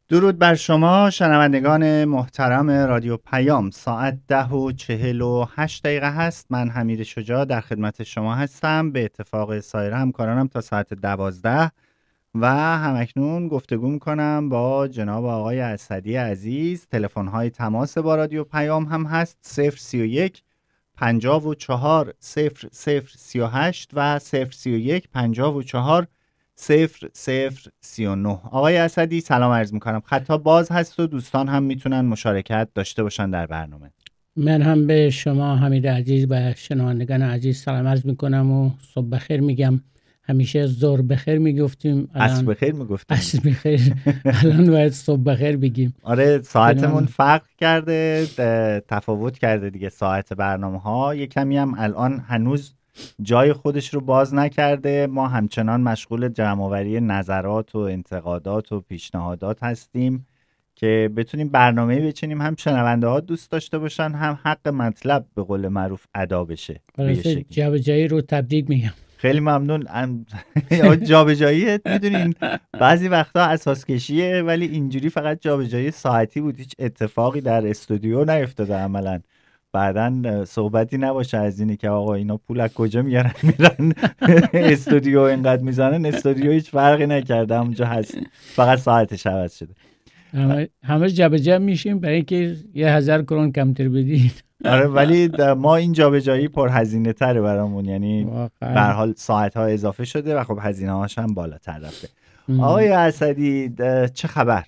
درود بر شما شنوندگان محترم رادیو پیام. ساعت 10:48 هست. من حمید شجاع در خدمت شما هستم. به اتفاق سایر همکارانم تا ساعت 12 و همکنون گفتگو میکنم با جناب آقای اسدی عزیز. تلفن‌های تماس با رادیو پیام هم هست 031 54 0038 و 031 54 0039. آقای اسدی سلام عرض میکنم. خطا باز هست و دوستان هم میتونن مشارکت داشته باشن در برنامه. من هم به شما حمید عزیز و شنوندگان عزیز سلام عرض میکنم و صبح بخیر میگم. همیشه ظهر بخیر میگفتیم، عصر بخیر میگفتیم. عصر بخیر الان باید صبح بخیر بگیم. آره ساعتمون فرق کرده، تفاوت کرده دیگه ساعت برنامه ها. یه کمی هم الان هنوز جای خودش رو باز نکرده. ما همچنان مشغول جمع‌آوری نظرات و انتقادات و پیشنهادات هستیم که بتونیم برنامه بچینیم هم شنونده ها دوست داشته باشن، هم حق مطلب به قول معروف ادا بشه. جابجایی رو تبدیل میگم. خیلی ممنون. جابجایی میدونین بعضی وقتا اساس کشیه، ولی اینجوری فقط جابجایی ساعتی بود، هیچ اتفاقی در استودیو نیفتاده. عملاً بعدن صحبتی نباشه از اینی که آقا اینا پول از کجا میارن میرن استودیو اینقدر میزنن. استودیو هیچ فرقی نکرده، همونجا هست، فقط ساعتش عوض شده. همه جابجا میشیم برای اینکه 1000 کرون کمتر بدید. آره ولی ما این جابجایی پرهزینه تره برامون، یعنی به هر حال ساعت ها اضافه شده و خب هزینه هاش هم بالاتر رفته. آقای اسدی چه خبر؟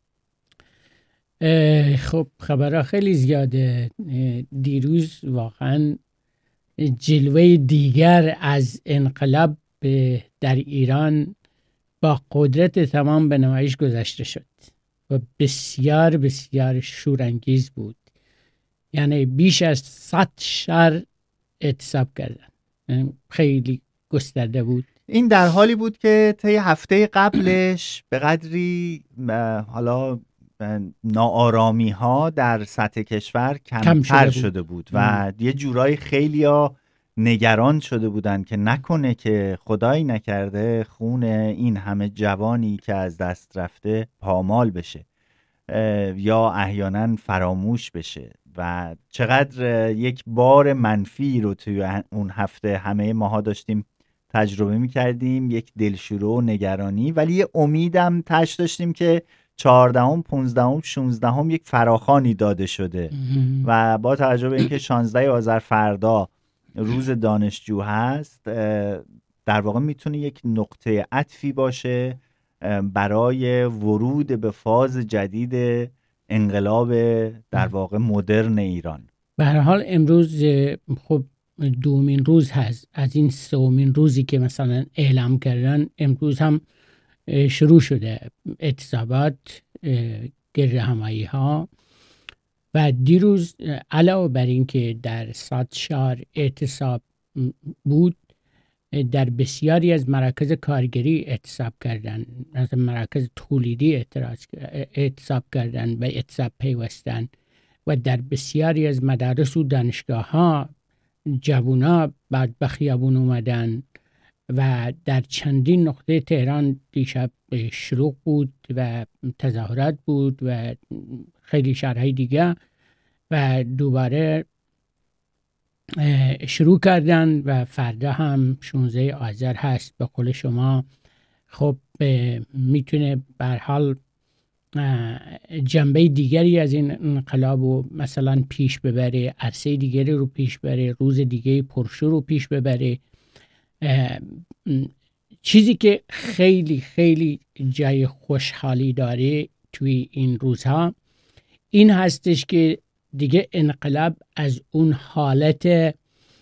خب خبرها خیلی زیاده. دیروز واقعا جلوه دیگر از انقلاب در ایران با قدرت تمام به نمایش گذاشته شد و بسیار بسیار شورانگیز بود. یعنی بیش از 100 شهر اعتصاب کردن، خیلی گسترده بود. این در حالی بود که طی هفته قبلش به قدری حالا ناآرامی ها در سطح کشور کمتر شده بود و یه جورایی خیلیا نگران شده بودن که نکنه که خدایی نکرده خون این همه جوانی که از دست رفته پامال بشه یا احیانا فراموش بشه. و چقدر یک بار منفی رو توی اون هفته همه ماها داشتیم تجربه می‌کردیم، یک دلشوره و نگرانی، ولی یه امیدم تش داشتیم که 14ام 15ام 16ام یک فراخوانی داده شده و با توجه به اینکه 16 آذر فردا روز دانشجو هست، در واقع میتونه یک نقطه عطفی باشه برای ورود به فاز جدید انقلاب در واقع مدرن ایران. به هر حال امروز خب دومین روز هست از این سومین روزی که مثلا اعلام کردن. امروز هم شروع شده اعتصابات، گردهمایی ها و دیروز علاوه بر این که در 100 شهر اعتصاب بود، در بسیاری از مراکز کارگری اعتصاب کردن، مثلا مراکز تولیدی اعتصاب کردن و اعتصاب پیوستن و در بسیاری از مدارس و دانشگاه ها جوونا بعد به خیابون اومدن و در چندین نقطه تهران دیشب شلوغ بود و تظاهرات بود و خیلی شهرهای دیگه و دوباره شروع کردن و فردا هم 16 آذر هست به قول شما. خب میتونه به هر حال جنبه دیگری از این انقلاب رو مثلا پیش ببره، عرصه دیگری رو پیش ببره، روز دیگه پرشور رو پیش ببره. چیزی که خیلی خیلی جای خوشحالی داره توی این روزها این هستش که دیگه انقلاب از اون حالت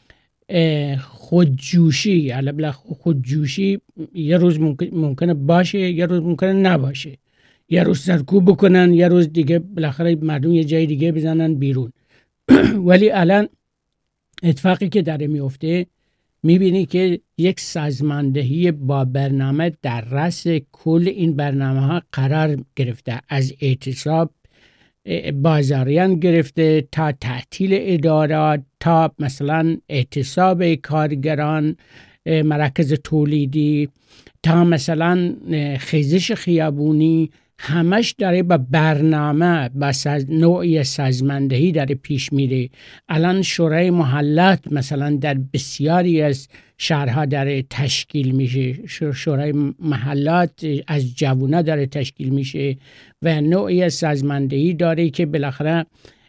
خودجوشی، علاوه خودجوشی یه روز ممکنه باشه، یه روز ممکنه نباشه، یه روز سرکوب بکنن، یه روز دیگه بالاخره مردم یه جای دیگه بزنن بیرون. ولی الان اتفاقی که داره میفته میبینی که یک سازماندهی با برنامه در رأس کل این برنامه ها قرار گرفته، از اعتصاب بازاریان گرفته تا تعطیل ادارات، تا مثلا اعتصاب کارگران مراکز تولیدی، تا مثلا خیزش خیابونی. همش داره با برنامه با نوعی سازماندهی داره پیش میره. الان شورای محلات مثلا در بسیاری از شهرها داره تشکیل میشه، شورای محلات از جوونا داره تشکیل میشه و نوعی از سازماندهی داره که بالاخره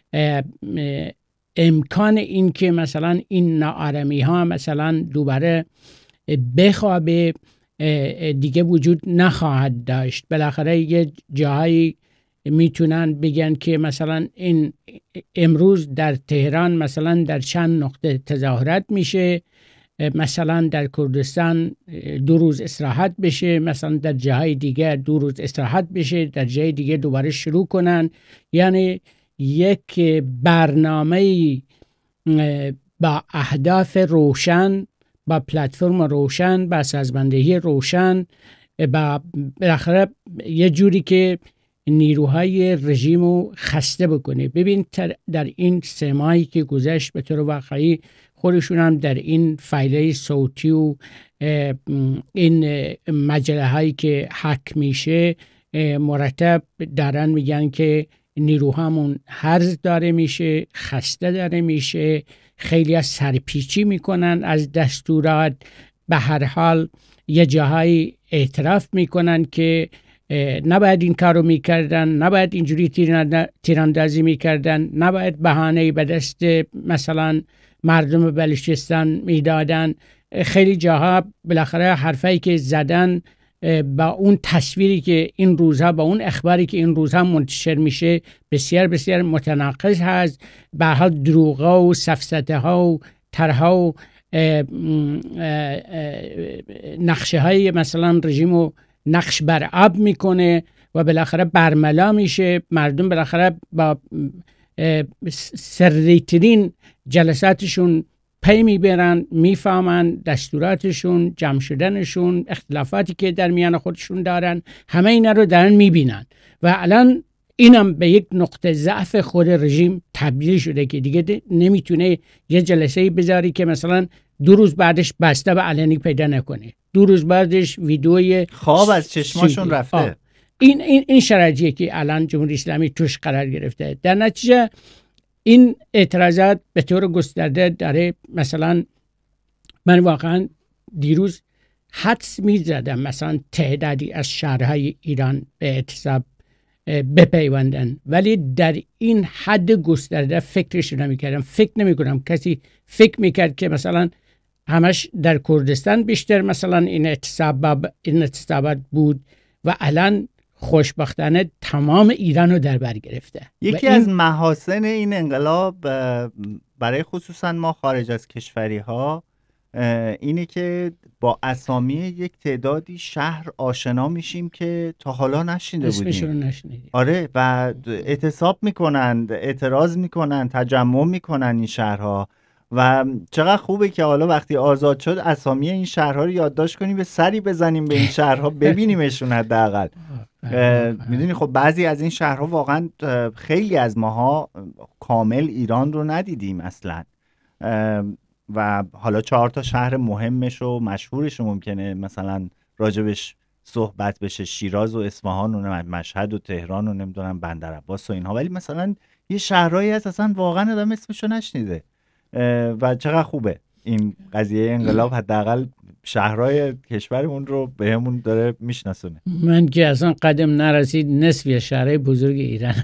امکان این که مثلا این ناآرامی ها مثلا دوباره بخوابه دیگه وجود نخواهد داشت. بالاخره یه جایی میتونن بگن که مثلا این امروز در تهران مثلا در چند نقطه تظاهرات میشه، مثلا در کردستان 2 روز استراحت بشه، مثلا در جاهای دیگه 2 روز استراحت بشه، در جای دیگه دوباره شروع کنن. یعنی یک برنامه با اهداف روشن، با پلتفرم روشن، با سازماندهی روشن، با بالاخره یه جوری که نیروهای رژیمو خسته بکنه. ببین در این 3 ماهی که گذشت به طور واقعی خودشون هم در این فایل صوتی و این مجله هایی که حک میشه مرتب دارن میگن که نیروهامون هرز داره میشه، خسته داره میشه، خیلی از سرپیچی میکنن از دستورات. به هر حال یه جاهای اعتراف میکنن که نباید این کارو میکردن، نباید اینجوری تیراندازی میکردن، نباید بهانه‌ای به دست مثلا مردم بلوچستان میدادن. خیلی جاها بالاخره حرفایی که زدن با اون تصویری که این روزها، با اون اخباری که این روزها منتشر میشه بسیار بسیار متناقض هست. به هر حال دروغا و سفسطه ها و طرح‌ها و نقشه های مثلا رژیمو نقش بر آب میکنه و بالاخره برملا میشه. مردم بالاخره با سریعترین جلساتشون پی میبرن، میفهمن دستوراتشون، جمع شدنشون، اختلافاتی که در میان خودشون دارن، همه اینا رو دارن میبینن و الان اینم به یک نقطه ضعف خود رژیم تبدیل شده که دیگه نمیتونه یه جلسه بذاری که مثلا 2 روز بعدش بسته و علنی پیدا نکنه، 2 روز بعدش ویدیوی خواب از چشماشون رفته. این شرایطیه که الان جمهوری اسلامی توش قرار گرفته. در نتیجه این اعتراضات به طور گسترده داره. مثلا من واقعا دیروز حدس می‌زدم مثلا تعدادی از شهرهای ایران به اعتصاب بپیوندن، ولی در این حد گسترده فکرش نمی‌کردم. فکر نمی‌کنم کسی فکر می‌کرد که مثلا همش در کردستان بیشتر مثلا این اعتصابات بود و الان خوشبختانه تمام ایران رو در بر گرفته. یکی از محاسن این انقلاب برای خصوصا ما خارج از کشوری ها اینه که با اسامی یک تعدادی شهر آشنا میشیم که تا حالا نشنیده بودیم. اسمشون نشنیدیم. آره، و اعتصاب میکنن، اعتراض میکنن، تجمع میکنن این شهرها و چقدر خوبه که حالا وقتی آزاد شد اسامی این شهرها رو یادداشت کنیم، به سری بزنیم به این شهرها ببینیمشون حداقل. میدونی خب بعضی از این شهرها واقعا خیلی از ماها کامل ایران رو ندیدیم اصلا و حالا 4 تا شهر مهمش و مشهورش رو ممکنه مثلا راجبش صحبت بشه، شیراز و اصفهان و مشهد و تهران و نمیدونم بندرعباس و اینها، ولی مثلا یه شهرهایی هست اصلا واقعا آدم اسمشو نشنیده و چقدر خوبه این قضیه انقلاب حداقل شهرهای کشورمون رو بهمون داره میشناسونه. من که اصلا قدم نرسید نصف شهرهای بزرگ ایران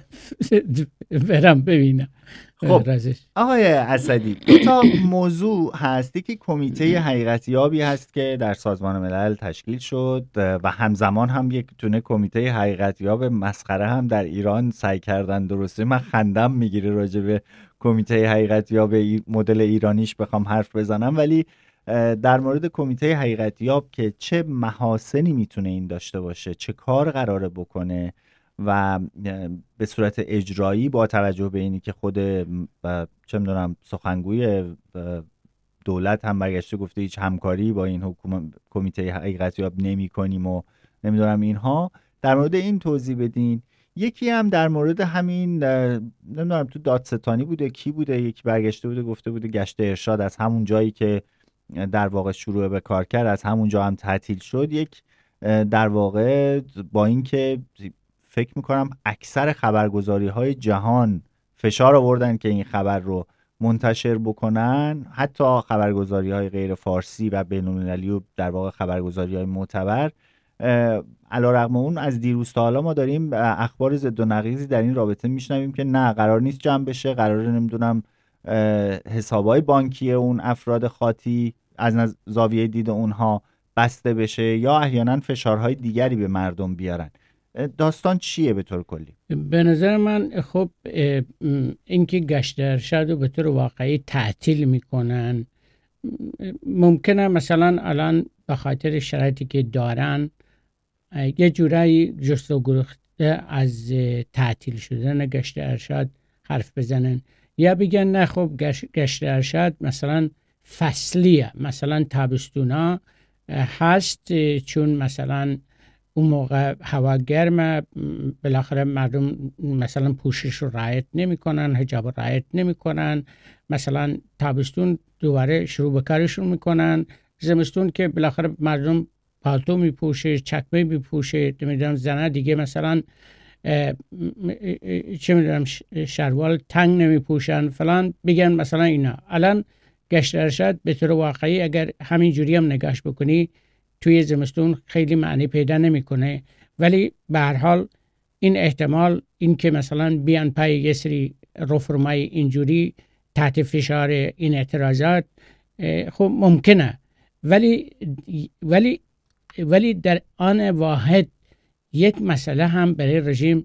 برم ببینم. خب آقای اسدی، 2 تا موضوع هستی که کمیته حقیقتیابی هست که در سازمان ملل تشکیل شد و همزمان هم یک تونه کمیته حقیقتیاب مسخره هم در ایران سعی کردن درسته. من خندم میگیره راجع به کمیته حقیقتیاب مدل ایرانیش بخوام حرف بزنم، ولی در مورد کمیته حقیقتیاب که چه محاسنی میتونه این داشته باشه، چه کار قراره بکنه و به صورت اجرایی با توجه به اینی که خود چه میدونم سخنگوی دولت هم برگشته گفته هیچ همکاری با این کمیته حقیقتیاب نمی کنیم و نمیدونم اینها، در مورد این توضیح بدین. یکی هم در مورد همین نمیدونم تو دادستانی بوده کی بوده، یکی برگشته بوده گفته بوده گشت ارشاد از همون جایی که در واقع شروع به کار کرد از همون جا هم تعطیل شد. یک در واقع با اینکه فکر میکنم اکثر خبرگزاری‌های جهان فشار آوردن که این خبر رو منتشر بکنن، حتی خبرگزاری‌های غیر فارسی و بین‌المللی و در واقع خبرگزاری‌های معتبر. علیرغم اون از دیروز تا حالا ما داریم اخبار ضد و نقیضی در این رابطه میشنویم که نه قرار نیست جمع بشه، قراره نمیدونم حسابای بانکی اون افراد خاطی از زاویه دید اونها بسته بشه یا احیانا فشارهای دیگری به مردم بیارن. داستان چیه به طور کلی؟ به نظر من خب اینکه گشت ارشد رو به طور واقعی تعطیل میکنن، ممکنه مثلا الان به خاطر شرایطی که دارن یه جورایی جست و گریخته از تعطیل شدن گشت ارشد حرف بزنن، یا بگن نه خب گشت ارشد مثلا فصلیه، مثلا تابستونا هست چون مثلا اون موقع هوا گرمه، بالاخره مردم مثلا پوشش رو رعایت نمی کنن، حجاب رو رعایت نمی کنن، مثلا تابستون دوباره شروع به کارشون میکنن، زمستون که بالاخره مردم پالتو می پوشه، چکمه می پوشه، نمیدونم زنه دیگه مثلا چه میدونم شلوار تنگ نمی پوشن فلان، بگن مثلا اینا. الان گشت ارشد به طور واقعی اگر همین جوری هم نگاش بکنی توی زمستون خیلی معنی پیدا نمیکنه، ولی به هر حال این احتمال این که مثلا بیان پای یه سری رفرمای اینجوری تحت فشار این اعتراضات خب ممکنه، ولی در آن واحد یک مسئله هم برای رژیم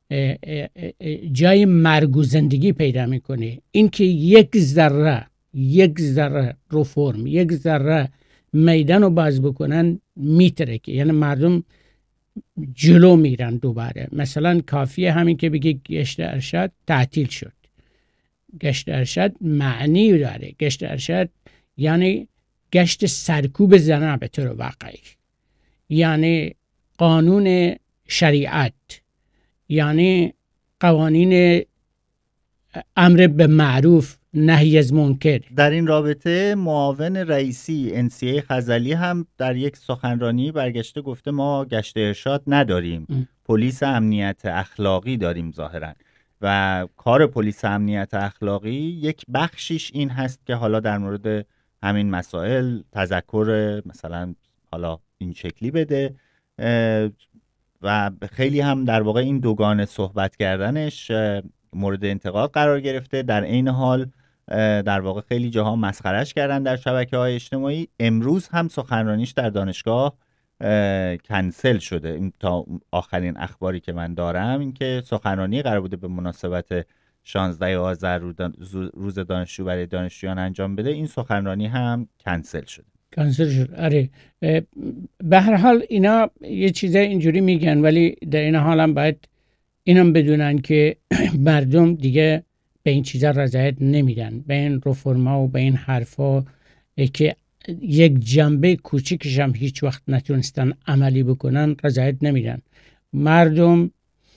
جای مرگ و زندگی پیدا میکنه، این که یک ذره رفرم، یک ذره میدان رو باز بکنن میترکه، یعنی مردم جلو میرن دوباره. مثلا کافیه همین که بگی گشت ارشد تعطیل شد. گشت ارشد معنی داره. گشت ارشد یعنی گشت سرکوب زنه به طور واقعی، یعنی قانون شریعت، یعنی قوانین امر به معروف نهی از منکر. در این رابطه معاون رئیسی انسیه خزعلی هم در یک سخنرانی برگشته گفته ما گشت ارشاد نداریم، پلیس امنیت اخلاقی داریم ظاهرا، و کار پلیس امنیت اخلاقی یک بخشیش این هست که حالا در مورد همین مسائل تذکر مثلا حالا این شکلی بده، و خیلی هم در واقع این دوگانه صحبت کردنش مورد انتقاد قرار گرفته. در این حال در واقع خیلی جاها مسخرش کردن در شبکه‌های اجتماعی. امروز هم سخنرانیش در دانشگاه کنسل شده. این تا آخرین اخباری که من دارم این که سخنرانی قرار بوده به مناسبت 16 آذر روز دانشجو برای دانشجویان انجام بده، این سخنرانی هم کنسل شد. آره، به هر حال اینا یه چیزای اینجوری میگن، ولی در این حال هم باید اینم بدونن که مردم دیگه به این چیزا رضایت نمیدن، به این رفرما و به این حرفا که یک جنبه کوچیکش هم هیچ وقت نتونستن عملی بکنن رضایت نمیدن. مردم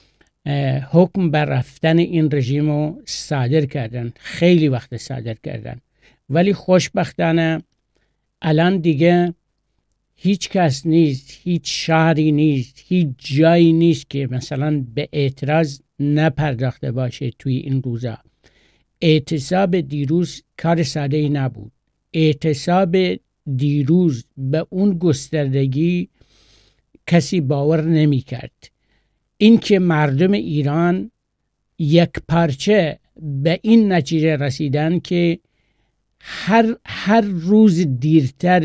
حکم بر رفتن این رژیم رو صادر کردن، خیلی وقت صادر کردن، ولی خوشبختانه الان دیگه هیچ کس نیست، هیچ شهری نیست، هیچ جایی نیست که مثلا به اعتراض نپرداخته باشه توی این روزا. اعتصاب دیروز کار ساده‌ای نبود. اعتصاب دیروز به اون گستردگی کسی باور نمی کرد. این که مردم ایران یک پارچه به این نتیجه رسیدن که هر روز دیرتر،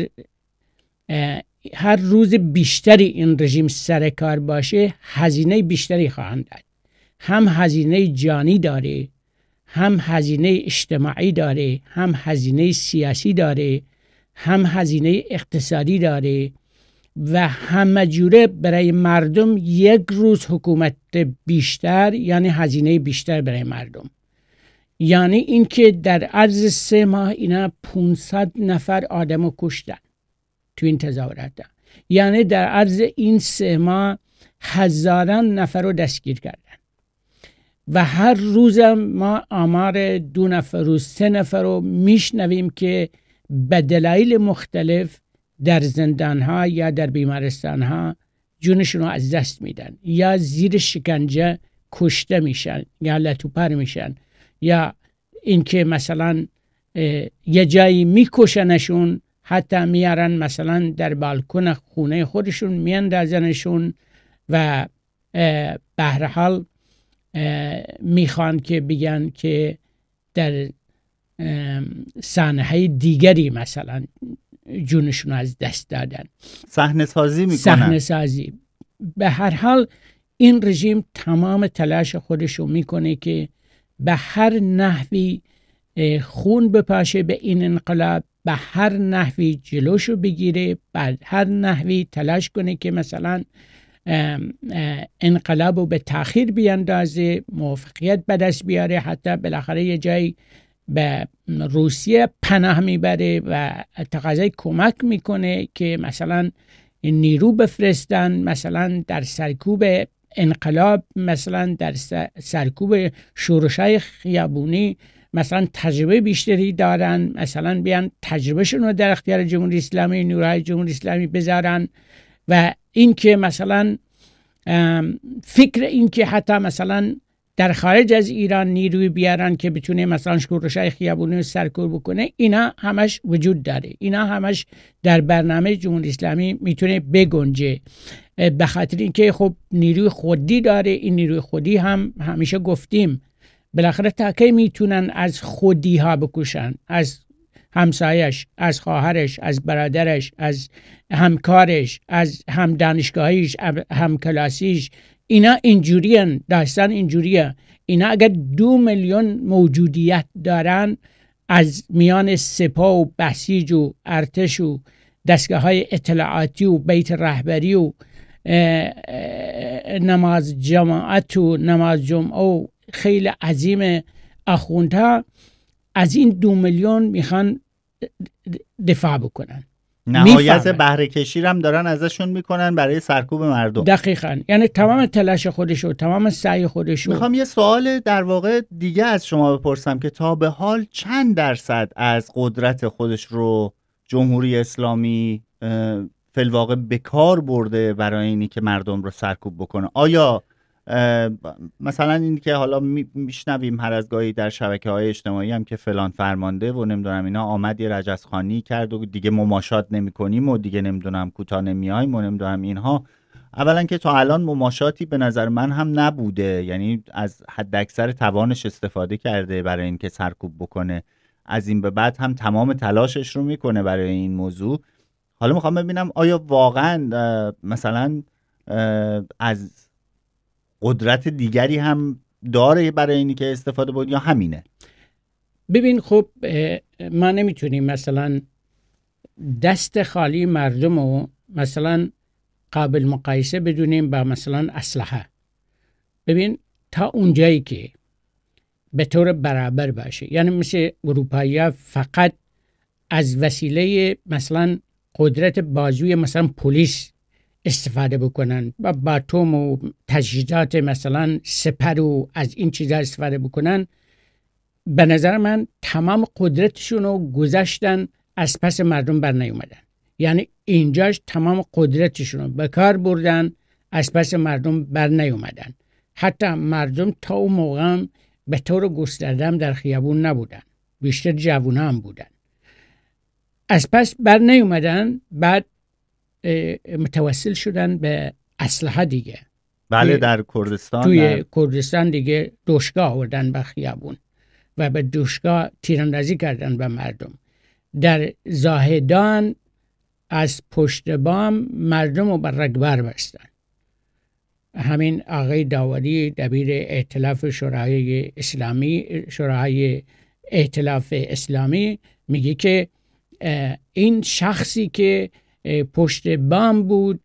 هر روز بیشتری این رژیم سر کار باشه هزینه بیشتری خواهند داد. هم هزینه جانی داره، هم هزینه اجتماعی داره، هم هزینه سیاسی داره، هم هزینه اقتصادی داره و همه جوره برای مردم یک روز حکومت بیشتر یعنی هزینه بیشتر برای مردم. یعنی این که در عرض 3 ماه اینا 500 نفر آدمو کشتن تو این تظاهرات، یعنی در عرض این 3 ماه هزاران نفر رو دستگیر کردن و هر روزم ما آمار 2 نفر و 3 نفر رو میشنویم که به دلایل مختلف در زندانها یا در بیمارستانها جونشون رو از دست میدن یا زیر شکنجه کشته میشن یا لطوپر میشن یا اینکه مثلا یه جایی میکشنشون، حتی میارن مثلا در بالکن خونه خودشون میاندازنشون و به هر حال میخوان که بگن که در صحنه‌های دیگری مثلا جونشون از دست دادن، صحنه سازی میکنن. صحنه سازی. به هر حال این رژیم تمام تلاش خودشو میکنه که به هر نحوی خون بپاشه به این انقلاب، به هر نحوی جلوشو بگیره، به هر نحوی تلاش کنه که مثلا انقلابو به تأخیر بیاندازه، موفقیت به دست بیاره، حتی بالاخره یه جایی به روسیه پناه میبره و تقاضای کمک میکنه که مثلا نیرو بفرستن، مثلا در سرکوب انقلاب، مثلا در سرکوب شورش‌های خیابونی مثلا تجربه بیشتری دارن، مثلا بیان تجربهشون رو در اختیار جمهوری اسلامی، نیروهای جمهوری اسلامی بذارن و این که مثلا فکر این که حتی مثلا در خارج از ایران نیروی بیارن که بتونه مثلا شورش‌های خیابونی رو سرکوب بکنه، اینا همش وجود داره، اینا همش در برنامه جمهوری اسلامی میتونه بگنجه، به خاطر اینکه خب نیروی خودی داره. این نیروی خودی هم همیشه گفتیم بالاخره تا کی میتونن از خودی ها بکشن، از همسایش، از خواهرش، از برادرش، از همکارش، از هم دانشگاهیش، هم کلاسیش. اینا اینجوریان، داستان اینجوریه. اینا اگر 2 میلیون موجودیت دارن از میان سپاه و بسیج و ارتش و دستگاه های اطلاعاتی و بیت رهبری و نماز جماعت و نماز جمعه و خیلی عظیم اخوندها، از این 2 میلیون میخوان دفاع بکنن. نهایت بهره کشی هم دارن ازشون میکنن برای سرکوب مردم. دقیقاً، یعنی تمام تلاش خودشو، تمام سعی خودشو. میخوام یه سوال در واقع دیگه از شما بپرسم که تا به حال چند درصد از قدرت خودش رو جمهوری اسلامی فی‌الواقع به کار برده برای اینی که مردم رو سرکوب بکنه؟ آیا مثلا این که حالا میشنویم هر از گاهی در شبکه‌های اجتماعی هم که فلان فرمانده و نمیدونم اینا آمد یه رجزخوانی کرد و دیگه مماشات نمی‌کنیم و دیگه نمیدونم کوتاه نمیایم و نمیدونم اینها، اولا که تا الان مماشاتی به نظر من هم نبوده، یعنی از حد اکثر توانش استفاده کرده برای اینکه سرکوب بکنه، از این به بعد هم تمام تلاشش رو میکنه برای این موضوع. حالا میخوام ببینم آیا واقعا مثلا از قدرت دیگری هم داره برای اینی که استفاده بود یا همینه؟ ببین خب ما نمیتونیم مثلا دست خالی مردم رو مثلا قابل مقایسه بدونیم با مثلا اسلحه. ببین تا اونجایی که به طور برابر باشه، یعنی مثل اروپایی‌ها فقط از وسیله مثلا قدرت بازوی مثلا پلیس استفاده بکنن و باتوم و تجهیزات مثلا سپر و از این چیزا استفاده بکنن، به نظر من تمام قدرتشون رو گذاشتن از پس مردم بر نیومدن. یعنی اینجاش تمام قدرتشون رو به کار بردن، از پس مردم بر نیومدن. حتی مردم تا اون موقع به طور گسترده در خیابون نبودن، بیشتر جوونا هم بودن، از پس بر نیومدن. بعد متوسل شدن به اسلحه دیگه. بله در کردستان، توی کردستان دیگه دوشگاه آوردن به خیابون و به دوشگاه تیراندازی کردن به مردم. در زاهدان از پشت بام مردم رو بر رگبر بستن. همین آقای داوری دبیر ائتلاف شورای اسلامی، شورای ائتلاف اسلامی میگه که این شخصی که پشت بام بود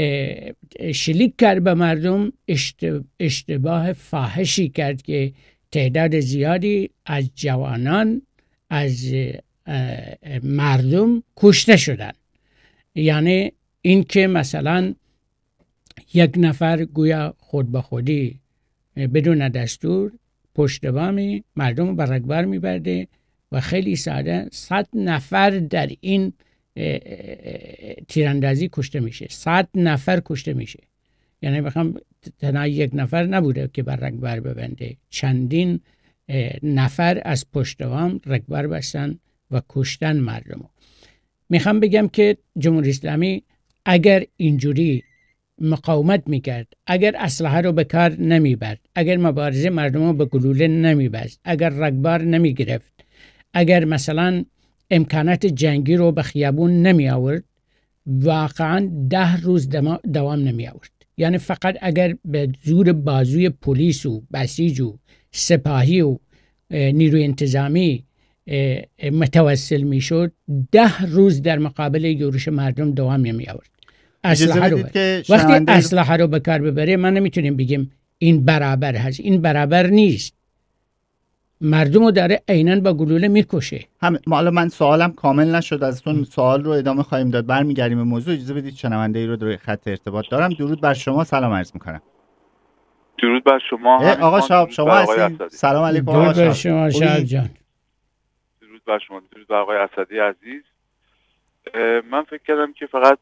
شلیک کرد به مردم، اشتباه فاحشی کرد که تعداد زیادی از جوانان، از مردم کشته شدن. یعنی این که مثلا یک نفر گویا خود به خودی بدون دستور پشت بام مردم رو بر رگبر میبرده و خیلی ساده 100 نفر در این تیراندازی کشته میشه، 100 نفر کشته میشه. یعنی بخوام تنها یک نفر نبوده که بر رگبر ببنده، چندین نفر از پشتوام رگبر بستن و کشتن مردم. میخوام بگم که جمهوری اسلامی اگر اینجوری مقاومت میکرد، اگر اسلحه رو به کار نمیبرد، اگر مبارزه مردم رو به گلوله نمیبست، اگر رگبار نمیگرفت، اگر مثلا امکانات جنگی رو به خیابون نمی آورد، واقعا 10 روز دوام نمی آورد. یعنی فقط اگر به زور بازوی پلیس و بسیج و سپاهی و نیروی انتظامی متوسل می شد، 10 روز در مقابل یورش مردم دوام نمی آورد. وقتی اسلحه رو به کار ببره، من نمیتونیم بگیم این برابر هست. این برابر نیست. مردم رو داره عیناً با گلوله میکشه. حالا من سوالم کامل نشد، ازتون سوال رو ادامه خواهیم داد. برمیگردیم به موضوع. اجازه بدید شنونده ای رو در خط ارتباط دارم. درود بر شما، سلام عرض میکنم. درود بر شما آقا شهاب، شما هستین؟ سلام علیکم. درود بر شما شهاب جان. درود بر شما، درود بر آقای اسدی عزیز. من فکر کردم که فقط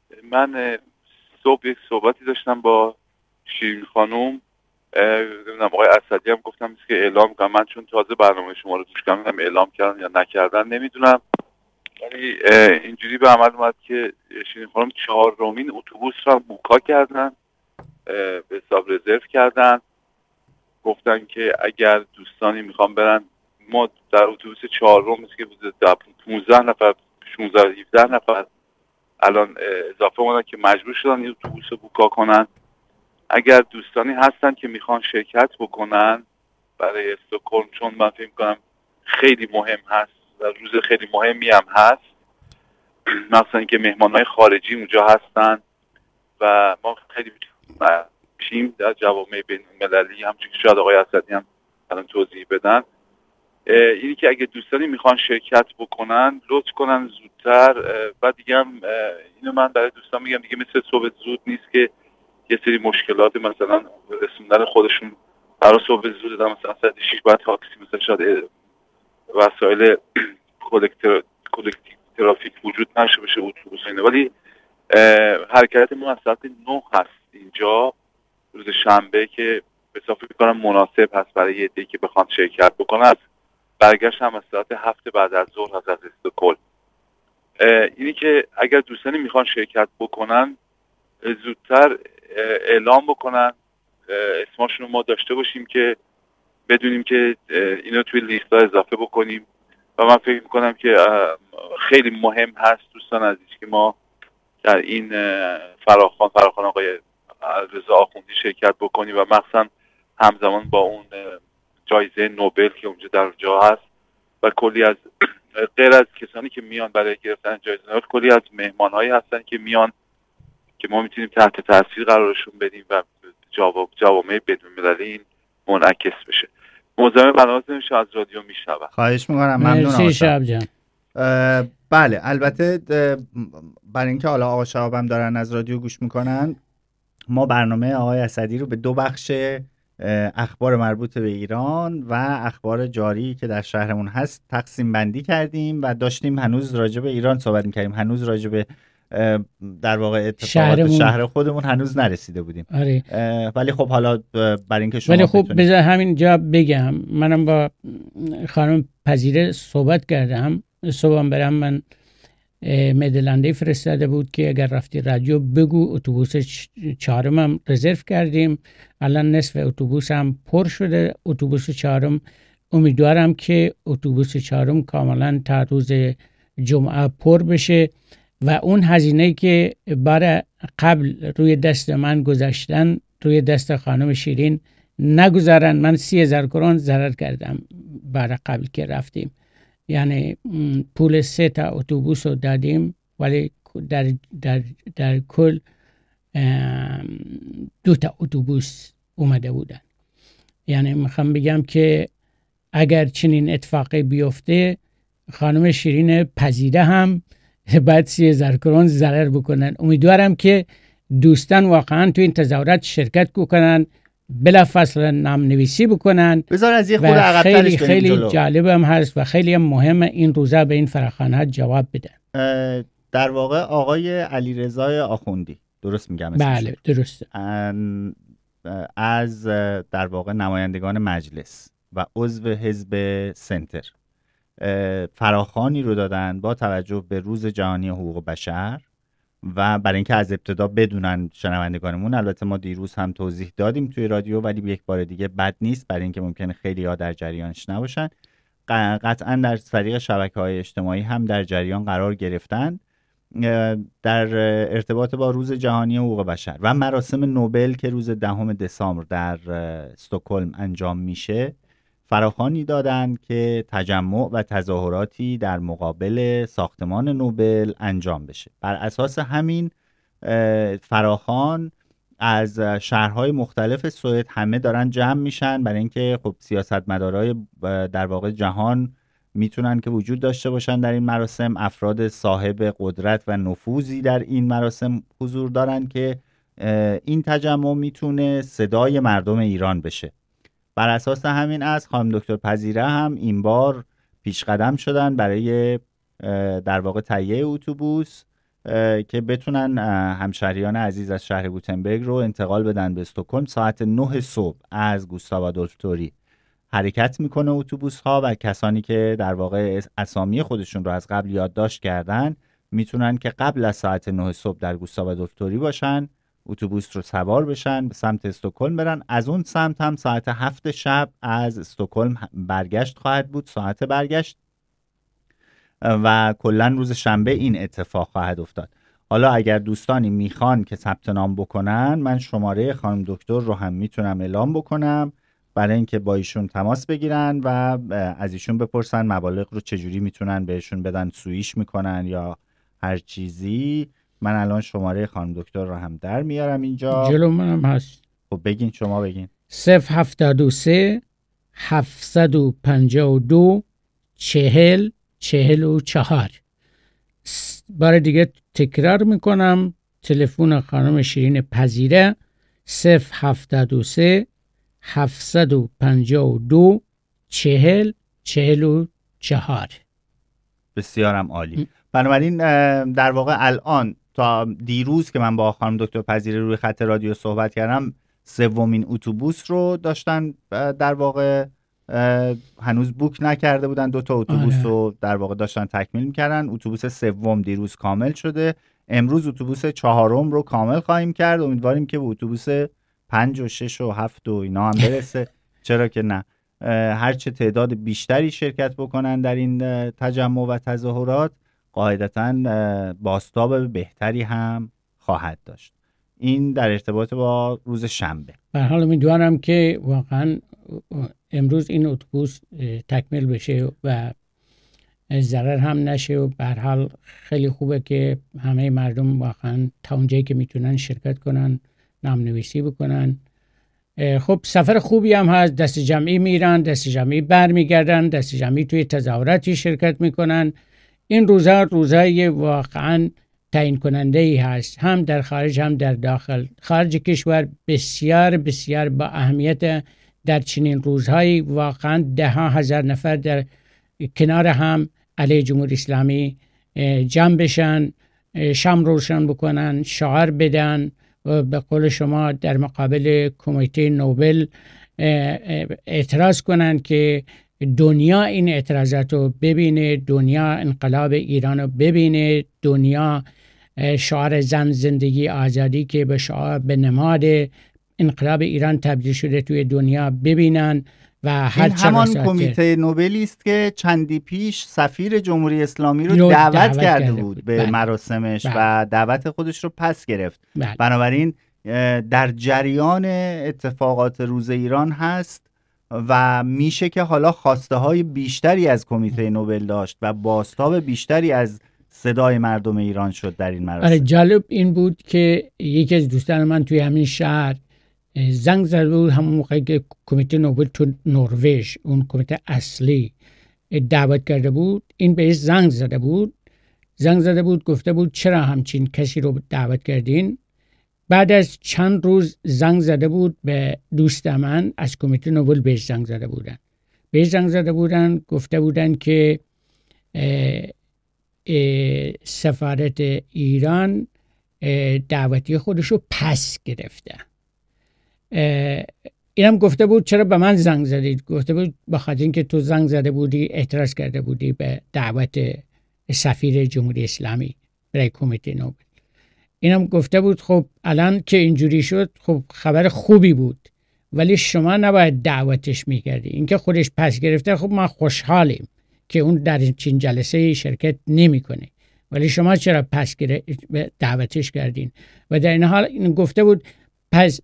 من صبح یک صحبتی داشتم با شیرین خانم، نمیدونم آقای اسدی هم گفتم که اعلام کنم. من چون تازه برنامه شما رو گوش کردم، اعلام کردن یا نکردن نمیدونم، ولی اینجوری به عمل اومد که شیرین خانم 4مین اتوبوس را بوکا کردن، به حساب رزرو کردن. گفتن که اگر دوستانی میخوام برن، ما در اتوبوس 4 مثل که 15 نفر 16 17 نفر الان اضافه اومدن که مجبور شدن این اتوبوس رو بوکا کنن. اگر دوستانی هستن که میخوان شرکت بکنن برای استکهلم، چون من فکر می‌کنم خیلی مهم هست و روز خیلی مهمی هم هست، مثلا اینکه مهمان‌های خارجی اونجا هستن و ما خیلی میشیم در جوامع بین‌المللی، همچون که شاید آقای اسدی هم الان توضیح بدن. اینی که اگه دوستانی میخوان شرکت بکنن لطف کنن زودتر. بعد دیگه هم اینو من برای دوستان میگم دیگه، مثل صبح زود نیست که یه سری مشکلات مثلا رسوندن خودشون برای صبح زود دادن، مثلا ساعت 6 باید تاکسی، مثلا شاید وسایل کلکتیو ترافیک وجود نشه بشه اتوبوس اینه، ولی حرکت ما از ساعت 9 هست اینجا روز شنبه که به حساب می‌کنم مناسب هست برای یه عده‌ای که بخوان شرکت بکنن. برگشت هم از ساعت 7 بعد از ظهر از استکهلم. اینی که اگر دوستانی میخوان شرکت بکنن زودتر اعلام بکنن، اسمشون رو ما داشته باشیم که بدونیم که اینو توی لیست‌ها اضافه بکنیم. و من فکر میکنم که خیلی مهم هست دوستان عزیز که ما در این فراخوان آقای رضا آخوندی شرکت بکنیم و مخصوصا همزمان با اون جایزه نوبل که اونجا در اونجا هست و کلی از غیر از کسانی که میان برای گرفتن جایزه نوبل، کلی از مهمان‌هایی هستن که میان که ما میتونیم تحت تاثیر قرارشون بدیم و جوامع بین‌المللی این منعکس بشه. موضوع برنامه‌تون از رادیو میشنوم. خواهش می‌کنم، ممنون آقا شهاب جان. بله، البته برای اینکه حالا آقا شهاب هم دارن از رادیو گوش میکنن، ما برنامه آقای اسدی رو به 2 بخش اخبار مربوط به ایران و اخبار جاری که در شهرمون هست تقسیم بندی کردیم و داشتیم هنوز راجع به ایران صحبت می‌کردیم، هنوز راجع به در واقع اتفاقات شهر خودمون هنوز نرسیده بودیم. آره. ولی خب حالا برای اینکه شما ولی خب بذار همین جا بگم، منم با خانم پذیره صحبت کردم. صبحم برام من مدلنده فرستاده بود که اگر رفتی رادیو بگو اتوبوس 4 رزرو کردیم، الان نصف اتوبوس هم پر شده. اتوبوس 4 امیدوارم که اتوبوس 4 کاملا تا روز جمعه پر بشه و اون هزینه‌ای که بار قبل روی دست من گذاشتن روی دست خانم شیرین نگذارن. من 30,000 کرون ضرر کردم بار قبل که رفتیم، یعنی پول 3 تا اتوبوس رو دادیم ولی در کل 2 تا اتوبوس اومده بودن. یعنی میخوام بگم که اگر چنین اتفاقی بیفته خانم شیرین پذیره هم باید 30,000 کرون ضرر بکنن. امیدوارم که دوستان واقعا تو این تظاهرات شرکت کنن، بلافاصله نام نویسی بکنن. بذار از یه خورده عقب‌ترش خیلی جالب هم هست و خیلی هم مهمه این روزا به این فراخوان‌ها جواب بدن. در واقع آقای علیرضا آخوندی، درست میگم اسمش؟ بله درسته. از در واقع نمایندگان مجلس و عضو حزب سنتر فراخوانی رو دادن با توجه به روز جهانی حقوق بشر و برای اینکه از ابتدا بدونن شنوندگانمون. البته ما دیروز هم توضیح دادیم توی رادیو، ولی یک بار دیگه بد نیست برای اینکه ممکنه خیلی‌ها در جریانش نباشن. قطعا در طریق شبکه‌های اجتماعی هم در جریان قرار گرفتن در ارتباط با روز جهانی حقوق بشر و مراسم نوبل که روز 10 دسامبر در استکهلم انجام میشه. فراخوانی دادن که تجمع و تظاهراتی در مقابل ساختمان نوبل انجام بشه. بر اساس همین فراخوان از شهرهای مختلف سوئد همه دارن جمع میشن برای اینکه خب سیاستمدارای در واقع جهان میتونن که وجود داشته باشن در این مراسم. افراد صاحب قدرت و نفوذی در این مراسم حضور دارن که این تجمع میتونه صدای مردم ایران بشه. بر اساس همین از خانم دکتر پذیره هم این بار پیش قدم شدن برای در واقع تهیه اتوبوس که بتونن همشهریان عزیز از شهر گوتنبرگ رو انتقال بدن به استکهلم. ساعت 9 صبح از گوستاو آدولف توری حرکت میکنه اتوبوس ها و کسانی که در واقع اسامی خودشون رو از قبل یادداشت کردن میتونن که قبل از ساعت 9 صبح در گوستاو آدولف توری باشن، اتوبوس رو سوار بشن، به سمت استکهلم برن. از اون سمت هم ساعت 7 شب از استکهلم برگشت خواهد بود، ساعت برگشت، و کلا روز شنبه این اتفاق خواهد افتاد. حالا اگر دوستانی میخوان که ثبت نام بکنن، من شماره خانم دکتر رو هم میتونم اعلام بکنم برای اینکه با ایشون تماس بگیرن و از ایشون بپرسن مبالغ رو چجوری میتونن بهشون بدن، سویش میکنن یا هر چیزی. من الان شماره خانم دکتر رو هم در میارم اینجا، جلو منم هست. خب بگین، شما بگین. 073 752 40 44. بار دیگه تکرار میکنم، تلفن خانم شیرین پذیره 073 752 40 44. بسیارم عالی. بنابراین در واقع الان تا دیروز که من با خانم دکتر پذیره روی خط رادیو صحبت کردم، سومین اتوبوس رو داشتن در واقع هنوز بوک نکرده بودن. 2 تا اتوبوس رو در واقع داشتن تکمیل میکردن. اتوبوس سوم دیروز کامل شده. امروز اتوبوس 4 رو کامل خواهیم کرد. امیدواریم که به اتوبوس 5 و 6 و 7 و اینا هم برسه. چرا که نه، هرچه تعداد بیشتری شرکت بکنن در این تجمع و تظاهرات قاعدتاً بازتاب بهتری هم خواهد داشت. این در ارتباط با روز شنبه. به حال امیدوارم که واقعا امروز این اتوبوس تکمیل بشه و ضرر هم نشه و به هر حال خیلی خوبه که همه مردم واقعا تا اونجایی که میتونن شرکت کنن، نامنویسی بکنن. خب سفر خوبی هم هست، دست جمعی میرن، دست جمعی برمیگردن، دست جمعی توی تظاهراتی شرکت میکنن. این روزها روزهای واقعا تعیین کننده ای هست، هم در خارج هم در داخل. خارج کشور بسیار بسیار با اهمیت در چنین روزهایی واقعا 10,000 نفر در کنار هم علیه جمهوری اسلامی جمع بشن، شمع روشن بکنن، شعار بدن و به قول شما در مقابل کمیته نوبل اعتراض کنن که دنیا این اعتراضات رو ببینه، دنیا انقلاب ایران رو ببینه، دنیا شعار زن زندگی آزادی که به شعار به نماد انقلاب ایران تبدیل شده توی دنیا ببینن. و این همان کمیته نوبلی است که چندی پیش سفیر جمهوری اسلامی رو دعوت کرده بود به مراسمش و دعوت خودش رو پس گرفت. بنابراین در جریان اتفاقات روز ایران هست و میشه که حالا خواسته های بیشتری از کمیته نوبل داشت و بازتاب بیشتری از صدای مردم ایران شد در این مراسم. جالب این بود که یکی از دوستان من توی همین شهر زنگ زده بود همون موقعی که کمیته نوبل تو نروژ، اون کمیته اصلی دعوت کرده بود، این بهش زنگ زده بود گفته بود چرا همچین کسی رو دعوت کردین. بعد از چند روز زنگ زده بود به دوست من از کمیته نوبل، بهش زنگ زده بودن گفته بودن که سفارت ایران دعوتی خودش رو پس گرفته. اینم گفته بود چرا به من زنگ زدید؟ گفته بود بخاطر اینکه تو زنگ زده بودی اعتراض کرده بودی به دعوت سفیر جمهوری اسلامی برای کمیته نوبل. اینم گفته بود خب الان که اینجوری شد خب خبر خوبی بود، ولی شما نباید دعوتش میکردی. اینکه خودش پس گرفته خب ما خوشحالیم که اون در این جلسه شرکت نمیکنه، ولی شما چرا پس دعوتش کردین؟ و در این حال این گفته بود پس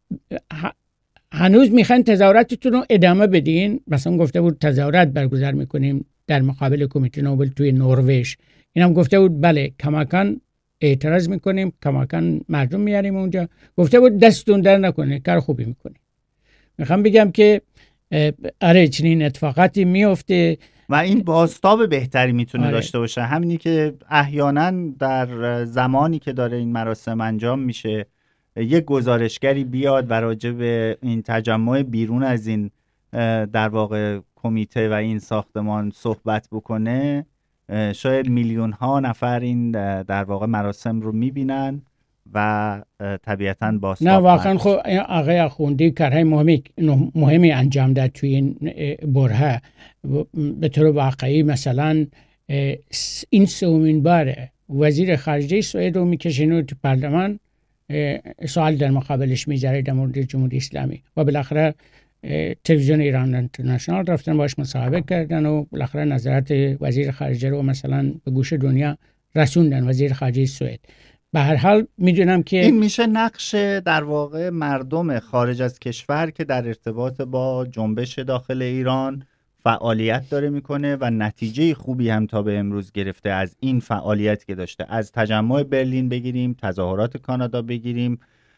هنوز میخواین تظاهراتتون رو ادامه بدین؟ مثلا گفته بود تظاهرات برگزار میکنیم در مقابل کمیته نوبل توی نروژ. اینم گفته بود بله کماکان اعتراض میکنیم، کماکان مردم میاریم اونجا. گفته بود دستتون در نکنه، کار خوبی میکنه. میخوام بگم که آره چنین اتفاقاتی میفته و این بازتاب بهتری میتونه داشته باشه. همینی که احیانا در زمانی که داره این مراسم انجام میشه یک گزارشگری بیاد و راجع به این تجمع بیرون از این در واقع کمیته و این ساختمان صحبت بکنه، شاید میلیون ها نفر این در واقع مراسم رو میبینن و طبیعتاً بازتاب. نه واقعا خب آقای اخوندی کارهای مهمی انجام داد توی این برهه. به طور واقعی مثلا این سومین باره وزیر خارجه سوئد رو میکشینه تو پارلمان، سوال در مقابلش میذاره در مورد جمهوری اسلامی و بالاخره تلویزیون ایران اینترنشنال رفتن باش مصاحبه کردن و بالاخره نظرات وزیر خارجه رو مثلا به گوش دنیا رسوندن، وزیر خارجه سوئد. به هر حال میدونم که این میشه نقش در واقع مردم خارج از کشور که در ارتباط با جنبش داخل ایران فعالیت داره میکنه و نتیجه خوبی هم تا به امروز گرفته از این فعالیت که داشته. از تجمع برلین بگیریم، تظاهرات کانادا بگیریم،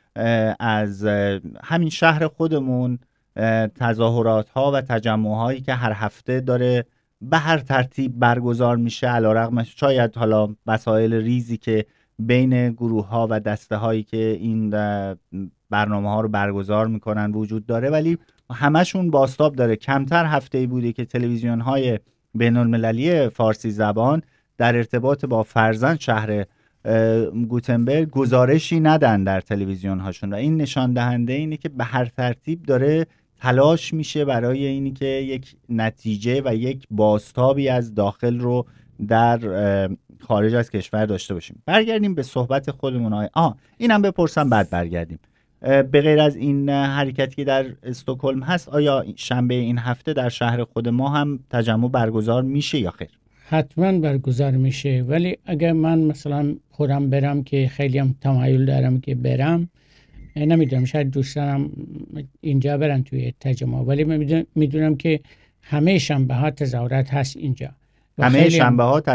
از همین شهر خودمون تظاهرات ها و تجمع هایی که هر هفته داره به هر ترتیب برگزار میشه، علیرغم شاید حالا مسائل ریزی که بین گروه ها و دسته هایی که این برنامه ها رو برگزار میکنن وجود داره، ولی همشون بازتاب داره. کمتر هفته‌ای بوده که تلویزیون های بین المللی فارسی زبان در ارتباط با فرزند شهر گوتنبرگ گزارشی ندن در تلویزیون هاشون و این نشان دهنده اینه که به هر ترتیب داره تلاش میشه برای اینی که یک نتیجه و یک بازتابی از داخل رو در خارج از کشور داشته باشیم. برگردیم به صحبت خودمون. اینم بپرسم بعد برگردیم. به غیر از این حرکتی که در استکهلم هست، آیا شنبه این هفته در شهر خود ما هم تجمع برگزار میشه یا خیر؟ حتما برگزار میشه، ولی اگر من مثلا خودم برم که خیلی هم تمایل دارم که برم، نمیدونم شاید دوستانم اینجا برن توی تجمع، ولی میدونم که همه شنبه ها تظاهرات هست اینجا. همه شنبه ها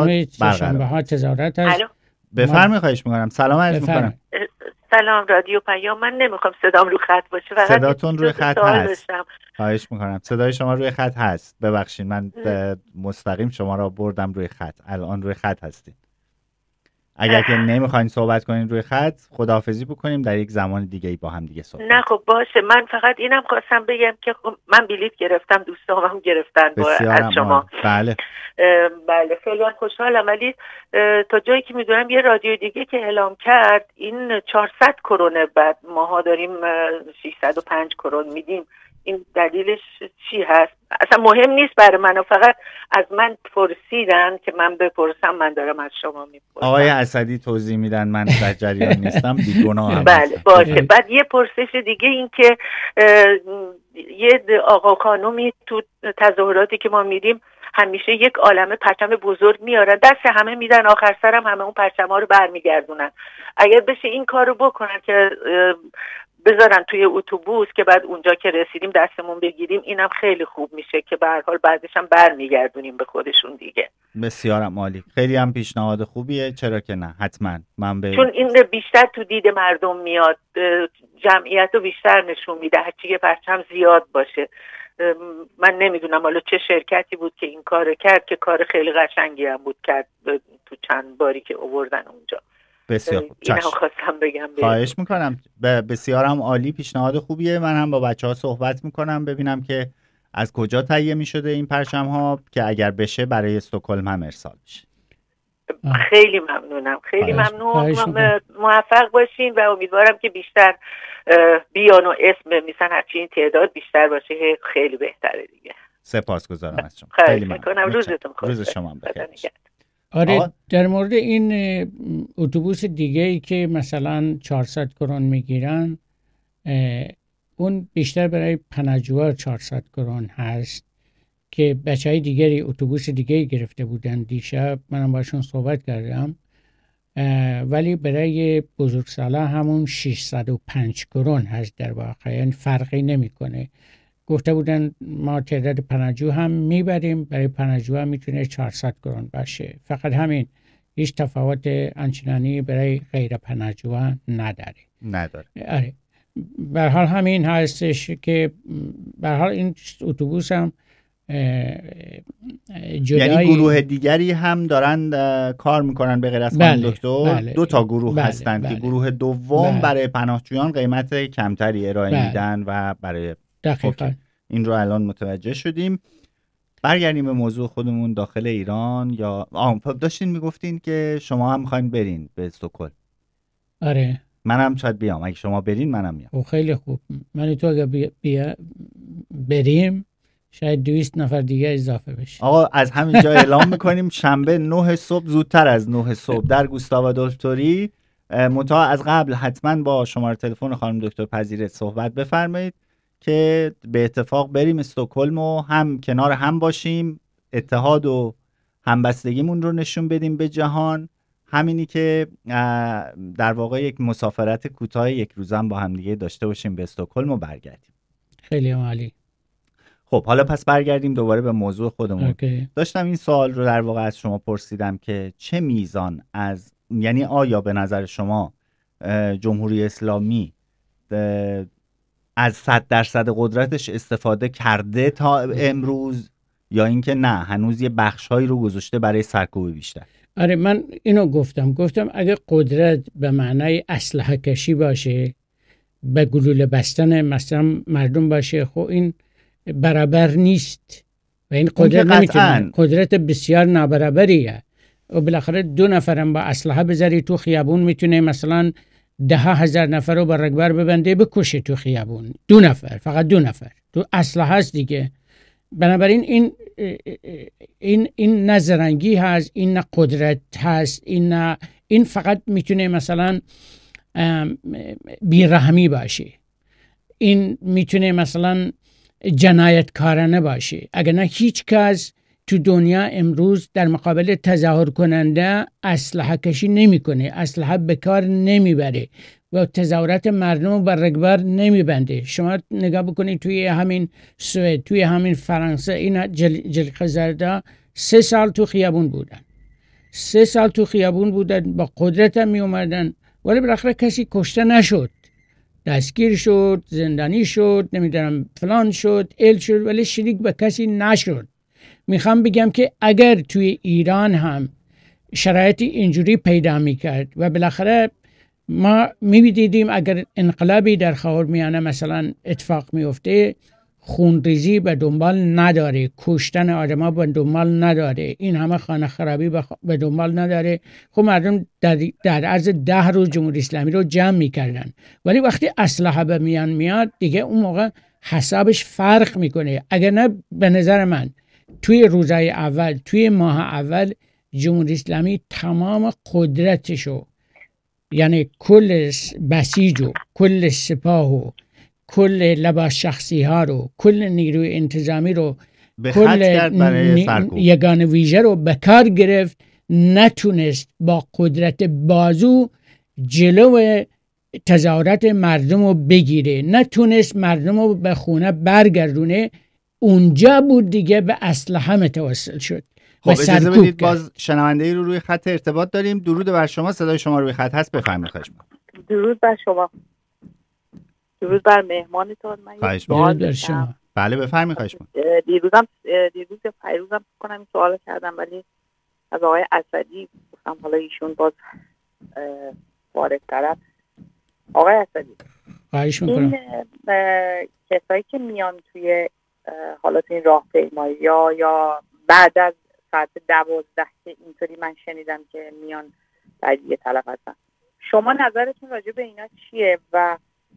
تظاهرات هست. بفرمایید. خواهش میکنم. سلام عرض میکنم. سلام رادیو پیام. من نمیخوام صدام رو خط باشه، فقط صداتون روی خط هست. خواهش میکنم. صدای شما روی خط هست. ببخشید من مستقیم شما را بردم روی خط. الان روی خط هستید. اگر که نمیخواین صحبت کنین روی خط، خداحافظی بکنیم، در یک زمان دیگه با هم دیگه صحبت. نه خب باشه. من فقط اینم خواستم بگم که من بلیط گرفتم، دوستام هم گرفتن از شما. بله خیلی خوشحالم، ولی تا جایی که میدونم یه رادیو دیگه که اعلام کرد این 400 کرونه، بعد ماها داریم 605 کرون میدیم. این دلیلش چی هست؟ اصلا مهم نیست برای من، فقط از من پرسیدن که من بپرسم، من دارم از شما میپرسم. آقای اسدی توضیح میدن، من در جریان نیستم، بیگناهم. بله باشه. بعد یه پرسش دیگه این که یه آقا خانومی تو تظاهراتی که ما میدیم همیشه یک عالمه پرچم بزرگ میارن، دست همه میدن، آخر سرم همه اون پرچم ها رو برمیگردونن. اگر بشه این کار رو بکنن که بذارن توی اتوبوس که بعد اونجا که رسیدیم دستمون بگیریم، اینم خیلی خوب میشه که به هر حال بعدش هم برمیگردونیم به خودشون دیگه. بسیارم عالی. خیلی هم پیشنهاد خوبیه، چرا که نه، حتما. چون این بیشتر تو دید مردم میاد، جمعیت رو بیشتر نشون میده هرچی که پرچم زیاد باشه. من نمیدونم حالا چه شرکتی بود که این کار کرد، که کار خیلی قشنگی هم بود کرد تو چند باری که آوردن اونجا. بسیار خوب. اینو خواستم بگم. خواهش میکنم. بسیارم عالی، پیشنهاد خوبیه. من هم با بچه‌ها صحبت میکنم ببینم که از کجا تهیه میشده این پرچم ها، که اگر بشه برای استکهلم هم ارسال بشه. خیلی ممنونم، خیلی ممنون. موفق باشین و امیدوارم که بیشتر بیان و اسم بمیسن، هرچی این تعداد بیشتر باشه خیلی بهتره دیگه. سپاسگزارم از شما. خیلی ممنونم. روزتون خوش. روز شما بخیر. آره، در مورد این اتوبوس دیگه ای که مثلا 400 کرون میگیرن، اون بیشتر برای پناهجوها 400 کرون هست که بچهای دیگری اتوبوس دیگه گرفته بودن دیشب، منم باشون صحبت کردم، ولی برای بزرگسالا همون 605 کرون هست در واقع، یعنی فرقی نمیکنه. گفته بودن ما تعداد پناهجو هم میبریم، برای پناهجو هم میتونه 400 کرون باشه، فقط همین، هیچ تفاوت آنچنانی برای غیر پناهجو نداره. آره، به هر حال همین هستش که به هر حال این اتوبوس هم یعنی گروه دیگری هم دارن کار میکنن به غیر از خانم دکتر؟ دو تا گروه هستند که گروه دوم برای پناهجویان قیمت کمتری ارائه میدن و برای دقیقاً این رو الان متوجه شدیم. برگردیم به موضوع خودمون داخل ایران. یا داشتین میگفتین که شما هم میخواین برین به استکهلم. آره، منم شاید بیام، اگه شما برین منم میام. خیلی خوب، من تو اگه بریم شاید 200 نفر دیگه اضافه بشه. آقا از همینجا اعلام میکنیم شنبه 9 صبح، زودتر از 9 صبح در گوستاو آدولف توری. منتها از قبل حتما با شماره تلفن خانم دکتر پذیره صحبت بفرمایید که به اتفاق بریم استکهلم و هم کنار هم باشیم، اتحاد و همبستگیمون رو نشون بدیم به جهان. همینی که در واقع یک مسافرت کوتاه یک روزه هم با هم دیگه داشته باشیم به استکهلم و برگردیم. خیلی عالی. خب حالا پس برگردیم دوباره به موضوع خودمون. داشتم این سوال رو در واقع از شما پرسیدم که چه میزان یعنی آیا به نظر شما جمهوری اسلامی از 100% قدرتش استفاده کرده تا امروز، یا اینکه نه هنوز یه بخش‌هایی رو گذاشته برای سرکوب بیشتر؟ آره، من اینو گفتم اگه قدرت به معنای اسلحه کشی باشه، به گلوله بستن مثلا مردم باشه، خب این برابر نیست و این قدرت نمیتونه، قدرت بسیار نابرابریه و بالاخره 2 نفرم با اسلحه بذاری تو خیابون میتونه مثلا 10,000 نفر رو با رگبر ببنده بکشه تو خیابون. 2 نفر، فقط 2 نفر تو اسلحه هست دیگه. بنابراین این نظرنگی هست، این نه قدرت هست، این فقط میتونه مثلا بیرحمی باشه، این میتونه مثلا جنایتکارانه باشه. اگر نه هیچ کس تو دنیا امروز در مقابل تظاهر کننده اسلحه کشی نمیکنه، اسلحه به کار نمیبره و تظاهرات مردم رو بر رگبر نمیبنده. شما نگاه بکنید توی همین سوئد، توی همین فرانسه، این جلیقه زرده 3 سال تو خیابون بودن، 3 سال تو خیابون بودن، با قدرت هم می اومدن، ولی بالاخره کسی کشته نشد، دستگیر شد، زندانی شد، نمیدونم فلان شد، شد، ولی شریک به کسی نشد. میخوام بگم که اگر توی ایران هم شرایطی اینجوری پیدا میکرد و بالاخره ما می‌دیدیم اگر انقلابی در خاورمیانه مثلا اتفاق میفته، خونریزی به دنبال نداره، کشتن آدم‌ها به دنبال نداره، این همه خانه خرابی به دنبال نداره، خب مردم در عرض 10 روز جمهوری اسلامی رو جمع میکردن. ولی وقتی اسلحه به میان میاد دیگه اون موقع حسابش فرق میکنه. اگر نه به نظر من توی روزهای اول، توی ماه اول، جمهوری اسلامی تمام قدرتشو، یعنی کل بسیج و کل سپاه و کل لباس شخصی ها رو، کل نیروی انتظامی رو، کل یگان ویژه رو به کار گرفت، نتونست با قدرت بازو جلو تظاهرات مردم رو بگیره، نتونست مردم رو به خونه برگردونه. اونجا بود دیگه به اسلحه متوسل شد. خب اجازه بدید باز شنونده‌ای رو روی خط ارتباط داریم. درود بر شما، صدای شما روی خط هست، بفرمایید. خواهش می‌کنم. درود بر شما، درود بر مهمانتون. من یه سوال داشتم. بله بفرمایید. خواهش می‌کنم. دیروز پیروزم کنم این سوال کردم، ولی از آقای اسدی گفتم حالا ایشون باز وارد طرف. آقای اسدی، خواهش می‌کنم. این کسایی که میان توی حالت این راهپیمایی یا بعد از ساعت 12 که اینطوری من شنیدم که میان تجزیه طلب هستن. شما نظرتون راجع به اینا چیه؟ و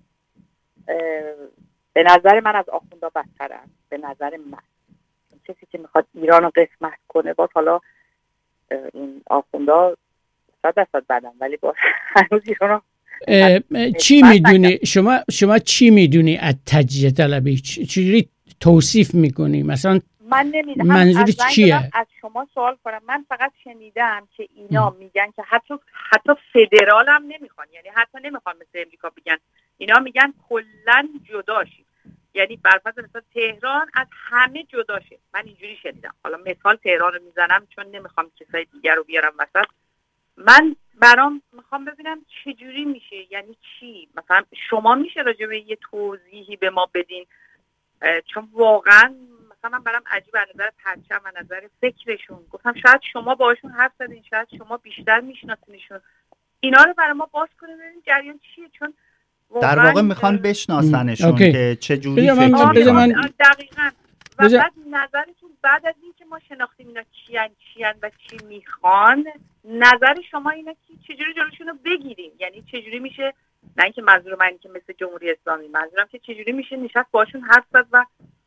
به نظر من از آخوندا بدترن، به نظر من. کسی که میخواد ایران رو قسمت کنه، باز حالا این آخوندا 100% بدن، ولی باز هنوز ایران رو چی میدونی؟ شما چی میدونی از تجزیه طلبی؟ چجوری توصیف میکنی؟ مثلا من نمیدونم منظورت چیه؟ از شما سوال کنم. من فقط شنیدم که اینا میگن که حتی فدرال هم نمیخوان، یعنی حتی نمیخوان مثل امریکا بگن، اینا میگن کلن جدا شید. یعنی برفرض مثلا تهران از همه جدا شه. من اینجوری شنیدم. حالا مثال تهران رو میزنم چون نمیخوام کسای دیگر رو بیارم وسط. من برام میخوام ببینم چجوری میشه، یعنی چی؟ مثلا شما میشه راجع به یه توضیحی به ما بدین؟ چون واقعا مثلا من برام عجیب از نظر پرچم و نظر فکرشون. گفتم شاید شما باهاشون حرف زدین، شاید شما بیشتر میشناسینشون. اینا رو برای ما باز کنین ببینیم جریان چیه، چون در واقع میخوان بشناسنشون که چجوری فکر میکنن. دقیقاً. و بعد نظرتون بعد از این که ما شناختیم اینا چیان و چی میخوان، نظر شما اینا چجوری جلوشون رو بگیریم؟ یعنی چجوری میشه، نه اینکه منظور من که مثل جمهوری اسلامی، منظورم که چجوری میشه نشست باشون حرف زد و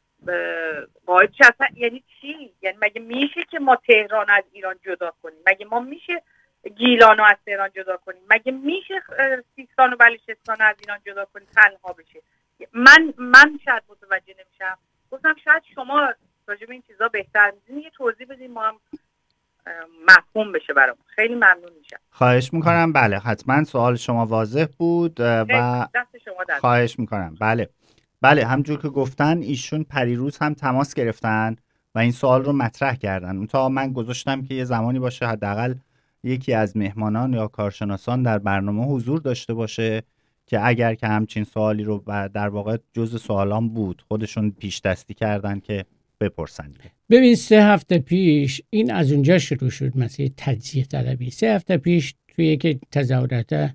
باید چه اصلا، یعنی چی؟ یعنی مگه میشه که ما تهران از ایران جدا کنیم؟ مگه ما میشه گیلان از تهران جدا کنیم؟ مگه میشه سیستان و بلوچستان از ایران جدا کنیم تنها بشه؟ من شاید متوجه نمیشم. گفتم شاید شما راجع به این چیزا بهتر میدونی، یه توضیح بدین ما هم مفهوم بشه برام. خیلی ممنون میشم. خواهش میکنم. بله حتما سوال شما واضح بود و دست شما خواهش میکنم. بله همجور که گفتن ایشون پریروز هم تماس گرفتن و این سوال رو مطرح کردن. تا من گذاشتم که یه زمانی باشه حداقل یکی از مهمانان یا کارشناسان در برنامه حضور داشته باشه که اگر که همچین سوالی رو در واقع جزء سوالان بود خودشون پیش دستی کردن که بپرسن. ببین 3 هفته پیش این از اونجا شروع شد مسئله تجزیه طلبی. 3 هفته پیش توی یک تظاهرات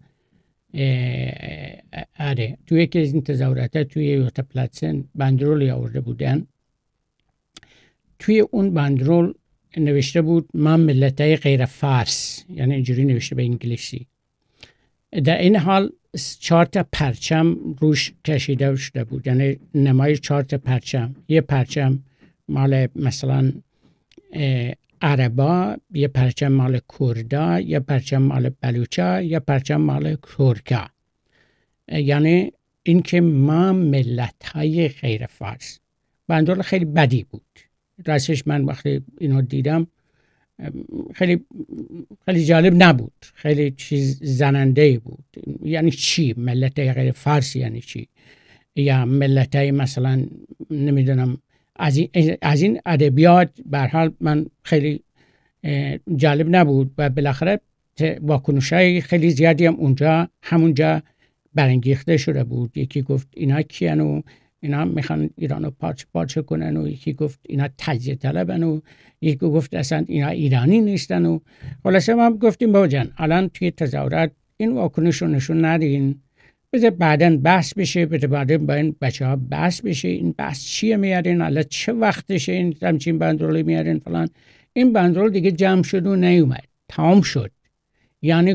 توی یک از این تظاهرات توی یوتا پلاتسن بندرولی آورده بودن. توی اون بندرول نوشته بود ما ملتای غیر فارس، یعنی اینجوری نوشته به انگلیسی. در این حال 4 تا پرچم روش کشیده شده بود، یعنی نمای 4 تا پرچم. یه پرچم مال مثلا عربا، یه پرچم مال کردا، یه پرچم مال بلوچا، یه پرچم مال ترکا. یعنی این که ما ملت‌های غیر فارس. بندرول خیلی بدی بود. راستش من وقتی اینو دیدم خیلی جالب نبود، خیلی چیز زننده بود. یعنی چی ملت‌های غیر فارسی؟ یعنی چی؟ یا ملت‌های مثلا نمیدونم از این ادبیات. به هر حال من خیلی جالب نبود و بالاخره واکنش‌های خیلی زیادی هم همونجا برانگیخته شده بود. یکی گفت اینا کیان و اینا میخوان ایرانو پارچه کنن و یکی گفت اینا تجزیه طلبن و یکی گفت اصلا اینا ایرانی نیستن و خلاصه ما گفتیم بابا جان الان توی تظاهرات این واکنش رو نشون ندین، بذار بعداً بحث بشه، بعداً با این بچه‌ها بحث بشه. این بحث چیه میارین؟ الان چه وقتشه این همچین بندرولی میارین فلان؟ این بندرول دیگه جمع شد و نیومد، تمام شد. یعنی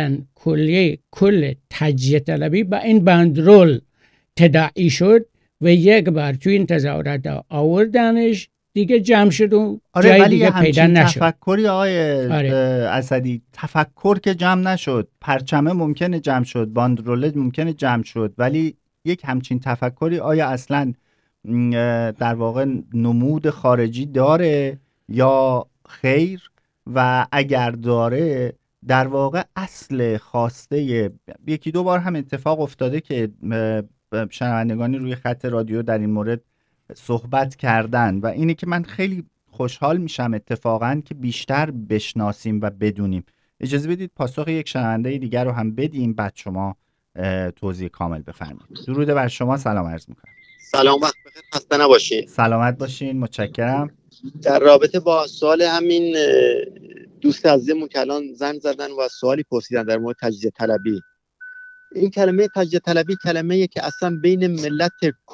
کل تجزیه طلبی با این بندرول تداعی شد و یک بار توی این تظاهرات آوردنش دیگه جمع شد و جای دیگه پیدا نشد. تفکری آقای اسدی، تفکر که جمع نشد، پرچمه ممکنه جمع شد، باندروله ممکنه جمع شد، ولی یک همچین تفکری آیا اصلا در واقع نمود خارجی داره یا خیر؟ و اگر داره در واقع اصل خواسته، 1-2 بار هم اتفاق افتاده که شنوندگانی روی خط رادیو در این مورد صحبت کردن و اینه که من خیلی خوشحال میشم اتفاقا که بیشتر بشناسیم و بدونیم. اجازه بدید پاسخ یک شنونده دیگر رو هم بدیم بعد شما توضیح کامل بفرمایید. درود بر شما، سلام عرض میکنم. سلام، وقت بخیر، خسته نباشین. سلامت باشین، متشکرم. در رابطه با سوال همین دوست عزیزمون که الان زنگ زدن و سوالی پرسیدن در مورد تجزیه طلبی، این کلمه تجزیه طلبی کلمه‌ایه که اصلا بین ملت کرد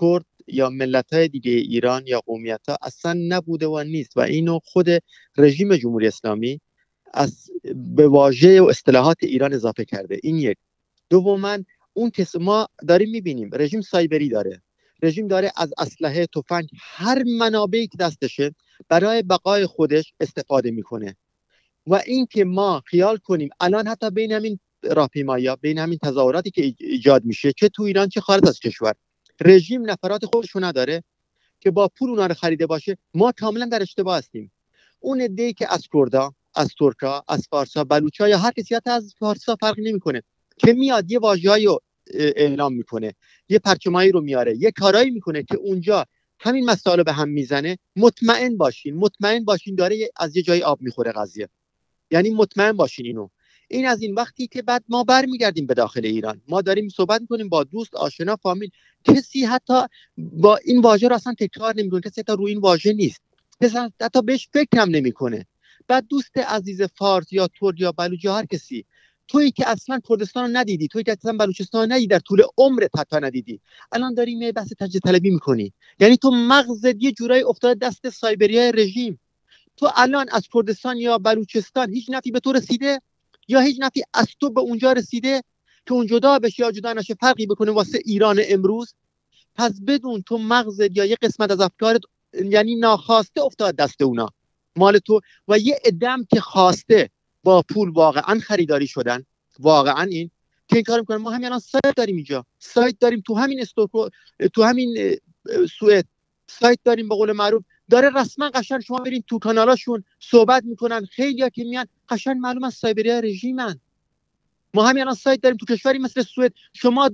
یا ملت‌های دیگه ایران یا قومیت‌ها اصلا نبوده و نیست و اینو خود رژیم جمهوری اسلامی از به واژه و اصطلاحات ایران اضافه کرده. این یک. دوما اون که ما داریم می‌بینیم رژیم سایبری داره، رژیم داره از اسلحه، تفنگ، هر منابعی که دستشه برای بقای خودش استفاده میکنه. و این که ما خیال کنیم الان حتی بین همین راهپیمایی‌ها، بین همین تظاهراتی که ایجاد میشه چه تو ایران چه خارج از کشور، رژیم نفرات خودشو نداره که با پول اونا رو خریده باشه، ما کاملا در اشتباه هستیم. اون عده‌ای که از کردا، از ترکا، از فارسا، بلوچا یا هر کسی حتی از فارسا فرق نمیکنه که میاد یه واژه‌ای رو اعلام میکنه، یه پرچمایی رو میاره، یه کارایی میکنه که اونجا همین مسائل به هم میزنه، مطمئن باشین داره از یه جای آب میخوره قضیه. یعنی مطمئن باشین اینو. این از این وقتی که بعد ما برمیگردیم به داخل ایران، ما داریم صحبت میکنیم با دوست، آشنا، فامیل، کسی حتی با این واژه رو اصلا تکرار نمیکنه، کسی حتی روی این واژه نیست، کسی حتی بهش فکر هم نمیکنه. بعد دوست عزیز فارس یا ترک یا بلوچ یا هر کسی، تویی که اصلا کردستان رو ندیدی، تویی که اصلا بلوچستان رو ندیدی، در طول عمرت حتی ندیدی، الان داری یه بحث تجزیه طلبی میکنی. یعنی تو مغزت یه جورایی افتاده دست سایبریای رژیم. تو الان از کردستان یا بلوچستان هیچ نفی به تو رسیده یا هیچ نفی از تو به اونجا رسیده که اون جدا بشه یا جدا نشه فرقی بکنه واسه ایران امروز؟ پس بدون تو مغزت یا یه قسمت از افکارت یعنی ناخواسته افتاد دست اونا، مال تو. و یه عدم که خواسته با پول واقعا خریداری شدن، واقعا این که این کار میکنن. ما همین الان سایت داریم اینجا، سایت داریم تو همین استوکو، تو همین سوئد سایت داریم، به قول معروف داره رسما قشنگ شما برین تو کانالاشون صحبت میکنن، خیلی‌ها که میان قشنگ معلوم از سایبری رژیمن. ما همین الان سایت داریم تو کشوری مثل سوئد، شما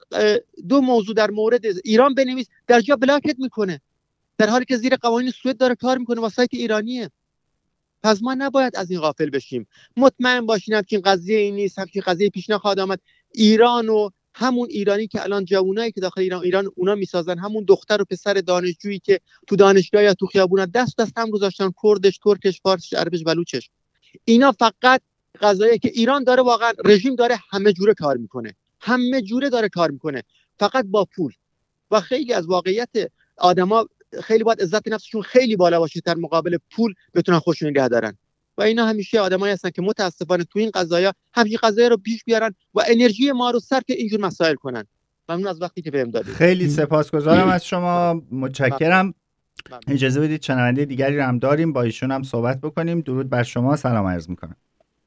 دو موضوع در مورد ایران بنویس در جا بلاکت میکنه، در حالی که زیر قوانین سوئد داره کار میکنه و سایت ایرانیه. پس ما نباید از این غافل بشیم. مطمئن باشین همچین قضیه این نیست، همچین قضیه پیش نخواهد آمد. ایران و همون ایرانی که الان جوانایی که داخل ایران اونا میسازن، همون دختر و پسر دانشجویی که تو دانشگاه یا تو خیابون دست هم گذاشتن، کردش، ترکش، فارسش، عربش، بلوچش، اینا فقط قضایه که ایران داره، واقعا رژیم داره همه جوره کار میکنه، همه جوره داره کار میکنه، فقط با پول. و خیلی از واقعیت آدما خیلی باید عزت نفسشون خیلی بالا باشه در مقابل پول بتونن خودشون نگه دارن. و اینا همیشه آدمایی هستن که متاسفانه تو این قضايا همین قضايا رو پیش بیارن و انرژی ما رو صرف اینجور مسائل کنن. ممنون از وقتی که بهم دادید. خیلی سپاسگزارم از شما، متشکرم. اجازه بدید شنونده دیگری رو هم داریم، با ایشون هم صحبت بکنیم. درود بر شما، سلام عرض میکنم.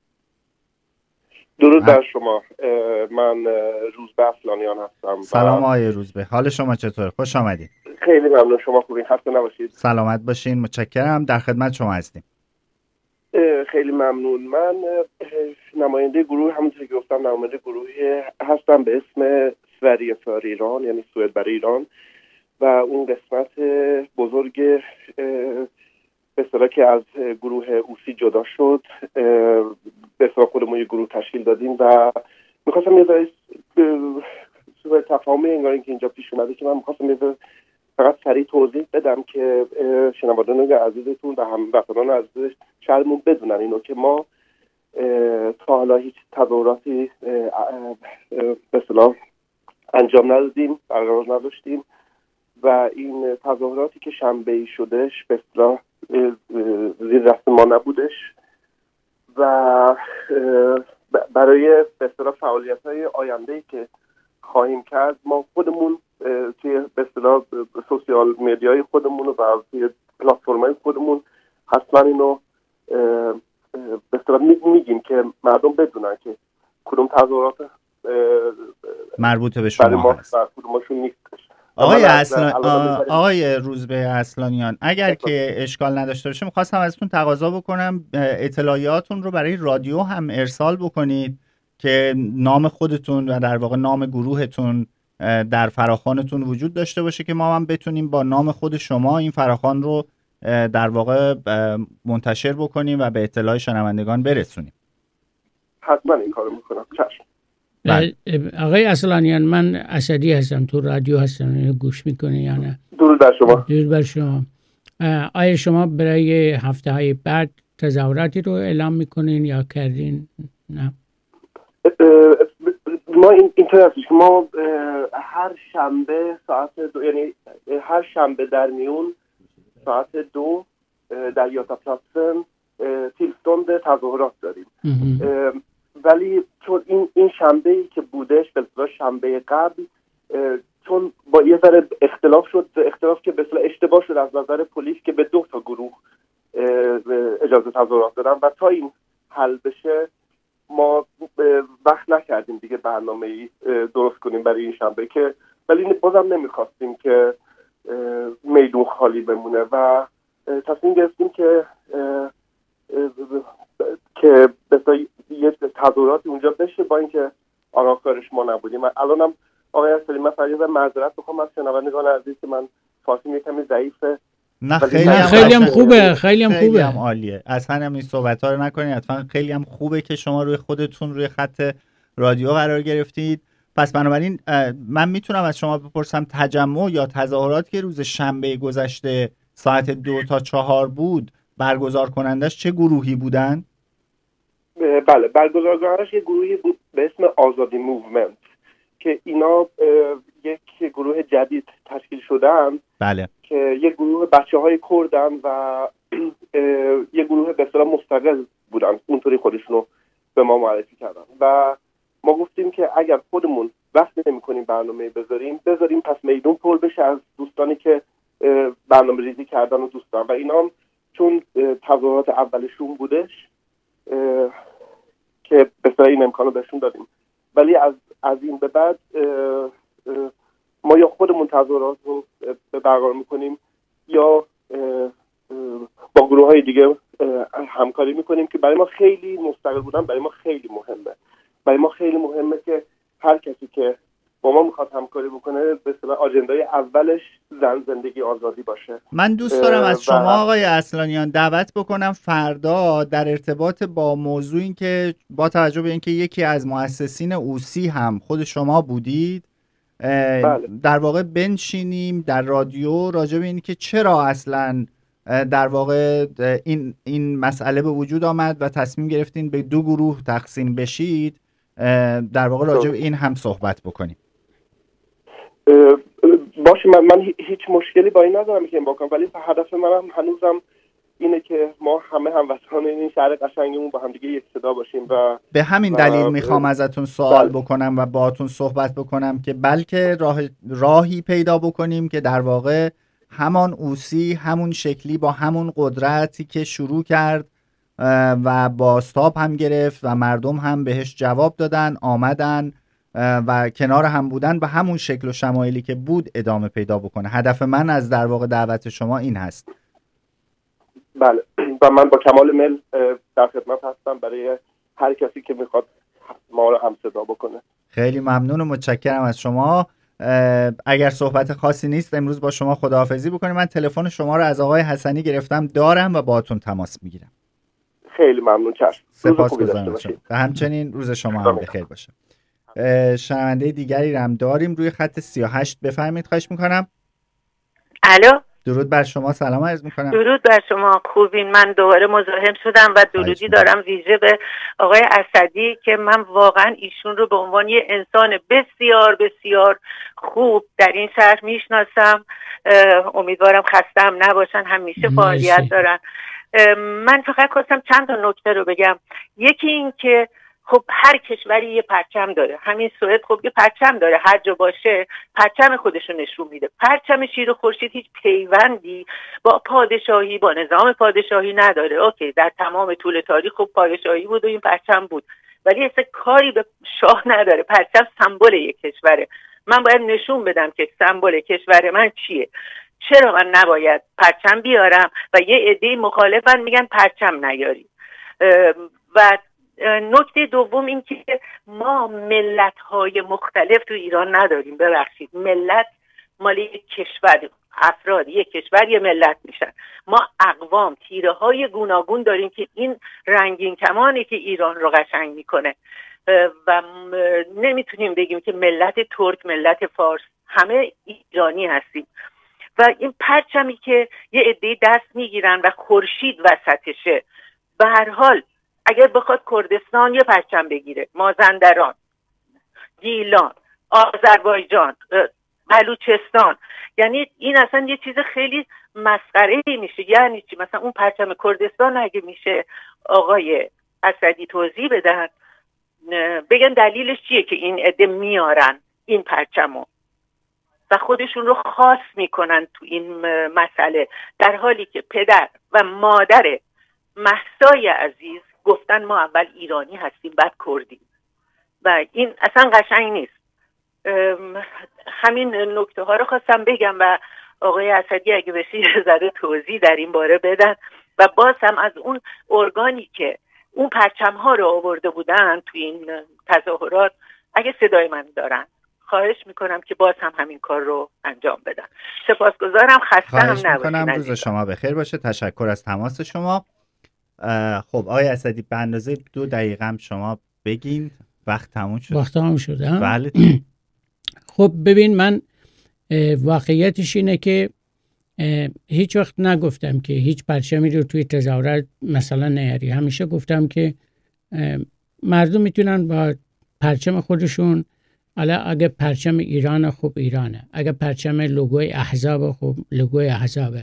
درود بر شما، من روزبه اصلانیان هستم. سلام آقای روزبه، حال شما چطور؟ خوش آمدید. خیلی ممنون، شما خوبین؟ خسته نباشید. سلامت باشین، متشکرم. در خدمت شما هستیم. خیلی ممنون. من نماینده گروه، همونطور که گفتم نماینده گروهی هستم به اسم سوریه فار ایران، یعنی سوئد برای ایران. و اون قسمت بزرگ به اصطلاح که از گروه اوسی جدا شد، به اصطلاح خودمون یه گروه تشکیل دادیم و میخواستم یه ذره سوء تفاهم انگار که اینجا پیش اومده که من میخواستم یه فقط سریع توضیح بدم که شنوندگان عزیزتون و هموطنان عزیز شهرمون بدونن اینو که ما تا حالا هیچ تظاهراتی به اصطلاح انجام ندادیم، برقرار نداشتیم و این تظاهراتی که شنبه‌ای شدش به اصطلاح زیر دست ما نبودش و برای به اصطلاح فعالیت‌های آینده‌ای که خواهیم کرد ما خودمون توی به اصطلاح سوشیال مدیای خودمون و توی پلتفرم‌های خودمون حتما اینو به اصطلاح میگیم که مردم بدونن که کدوم تظاهرات مربوط به شما هست و کدومشون نیستش. آقای روزبه اصلانیان، اگر که اشکال نداشته باشه می‌خواستم ازتون تقاضا بکنم اطلاعیاتون رو برای رادیو هم ارسال بکنید که نام خودتون و در واقع نام گروهتون در فراخوانتون وجود داشته باشه که ما هم بتونیم با نام خود شما این فراخوان رو در واقع منتشر بکنیم و به اطلاع شنوندگان برسونیم. حتما این کارو میکنم. چشم. آقای اصلانیان، من اسدی هستم، تو رادیو هستم، گوش میکنه یا نه؟ درود بر شما. درود بر شما. آیا شما برای هفته های بعد تظاهراتی رو اعلام میکنین یا کردین؟ نه. ما اینطور هستش که ما هر شنبه ساعت 2، یعنی هر شنبه در میون ساعت 2 در یاتا پلاتسن تیلستوند تظاهرات داریم. ولی چون این شنبه‌ای که بودش به اصطلاح شنبه قبل، چون با یه ذره اختلاف که به اصطلاح اشتباه شد از نظر پلیس که به 2 تا گروه اجازه تظاهرات دادن و تا این حل بشه ما وقت نکردیم دیگه برنامه‌ای درست کنیم برای این شنبه، که ولی بازم نمیخواستیم که میدون خالی بمونه و تصمیم گرفتیم که بسیار یه تظاهراتی اونجا بشه با اینکه آراکارش ما نبودیم. الانم آقای اسدی من فریاد معذرت بخوام از شنوندگان عزیز که من فارسیم یه کمی ضعیفه. نه خیلی هم خوبه، خیلی هم عالیه. اصلا هم این صحبت‌ها رو نکنید، حتما خیلی هم خوبه که شما روی خودتون روی خط رادیو قرار گرفتید. پس بنابراین من میتونم از شما بپرسم تجمع یا تظاهرات که روز شنبه گذشته ساعت 2 تا 4 بود برگزار کنندش چه گروهی بودن؟ بله، برگزار کنندش یه گروهی بود به اسم آزادی موومنت که اینا یک گروه جدید تشکیل شدن. بله. که یک گروه بچه‌های کردن و یک گروه به اصطلاح مستقل بودن، اونطوری خودشونو به ما معرفی کردن و ما گفتیم که اگر خودمون وقت نمی‌کنیم برنامه بذاریم پس میدون پر بشه از دوستانی که برنامه ریزی کردن و دوستان و اینا هم چون تظاهرات اولشون بودش که به اصطلاح این امکانو بهشون دادیم. ولی از این به بعد ما یا خودمون تظاهرات رو برقرار میکنیم یا با گروه های دیگه همکاری میکنیم که برای ما خیلی مستقل بودن برای ما خیلی مهمه. برای ما خیلی مهمه که هر کسی که با ما میخواد همکاری بکنه به اصطلاح آجندای اولش زن، زندگی، آزادی باشه. من دوست دارم از شما آقای اصلانیان دعوت بکنم فردا در ارتباط با موضوع این که با توجه به اینکه یکی از مؤسسین اوسی هم خود شما بودید در واقع بنشینیم در رادیو راجع به این که چرا اصلا در واقع این مسئله به وجود آمد و تصمیم گرفتین به 2 گروه تقسیم بشید، در واقع راجع به این هم صحبت بکنیم. باشه، من هیچ مشکلی با این ندارم که این بکنم، ولی هدف منم هنوزم اینه که ما همه هموطنان این شهر قشنگمون با هم دیگه یک صدا باشیم و به همین دلیل میخوام ازتون سوال بکنم و باهاتون صحبت بکنم که بلکه راهی پیدا بکنیم که در واقع همان اوسی همون شکلی با همون قدرتی که شروع کرد و بازتاب هم گرفت و مردم هم بهش جواب دادن، آمدن و کنار هم بودن، به همون شکل و شمایلی که بود ادامه پیدا بکنه. هدف من از در واقع دعوت شما این هست. بله، و من با کمال میل در خدمت هستم برای هر کسی که میخواد ما رو هم صدا بکنه. خیلی ممنون و متشکرم از شما. اگر صحبت خاصی نیست امروز با شما خداحافظی بکنیم. من تلفن شما رو از آقای حسنی گرفتم دارم و باهاتون تماس میگیرم. خیلی ممنون. چشم. سپاسگزارم. و همچنین روز شما هم بخیر باشه. شنونده دیگری هم داریم روی خط 38. بفرمایید، خواهش میکنم. الو، درود بر شما، سلام عرض میکنم. درود بر شما، خوبین؟ من دوباره مزاحم شدم و درودی دارم ویژه به آقای اسدی که من واقعا ایشون رو به عنوان یه انسان بسیار بسیار خوب در این شهر میشناسم. امیدوارم خسته هم نباشن، همیشه فعالیت دارن. من فقط خواستم چند تا نکته رو بگم. یکی این که خب هر کشوری یه پرچم داره. همین سوئد خب یه پرچم داره، هر جا باشه پرچم خودشو نشون میده. پرچم شیر و خورشید هیچ پیوندی با پادشاهی، با نظام پادشاهی نداره. اوکی، در تمام طول تاریخ خب پادشاهی بود و این پرچم بود، ولی اصلا کاری به شاه نداره. پرچم سمبل یک کشوره. من باید نشون بدم که سمبل کشور من چیه. چرا من نباید پرچم بیارم و یه عده مخالفن میگن پرچم نیاری؟ و نکته دوم این که ما ملت‌های مختلف تو ایران نداریم. ببخشید، ملت مال یک کشور، افراد یک کشور یه ملت میشن. ما اقوام، تیره های گوناگون داریم که این رنگین کمانی که ایران رو قشنگ میکنه و نمیتونیم بگیم که ملت ترک، ملت فارس، همه ایرانی هستیم. و این پرچمی که یه عده‌ای دست میگیرن و خورشید وسطشه، به هر حال اگر بخواد کردستان یه پرچم بگیره، مازندران، گیلان، آذربایجان، بلوچستان. یعنی این اصلا یه چیز خیلی مسخره‌ای میشه. یعنی چی؟ مثلا اون پرچم کردستان اگه میشه آقای اسدی توضیح بدن، بگن دلیلش چیه که این عده میارن این پرچمو و خودشون رو خاص میکنن تو این مسئله، در حالی که پدر و مادر مهسای عزیز گفتن ما اول ایرانی هستیم بعد کردیم و این اصلا قشنگ نیست. همین نکته ها رو خواستم بگم و آقای اسدی اگه بشه یه ذره توضیح در این باره بدن و باز هم از اون ارگانی که اون پرچم ها رو آورده بودن تو این تظاهرات اگه صدای من دارن خواهش میکنم که باز هم همین کار رو انجام بدن. سپاسگزارم، خسته هم نباشید. روز شما بخیر باشه. تشکر از تماس شما. خب آقای اسدی به اندازه 2 دقیقه هم شما بگین. وقت تموم شد. وقت تموم شده. بله. خب ببین، من واقعیتش اینه که هیچ وقت نگفتم که هیچ پرچمی رو توی تظاهرات مثلا نیاری. همیشه گفتم که مردم میتونن با پرچم خودشون، اگه پرچم ایران خب ایرانه، اگه پرچم لوگوی احزاب خب لوگوی احزابه،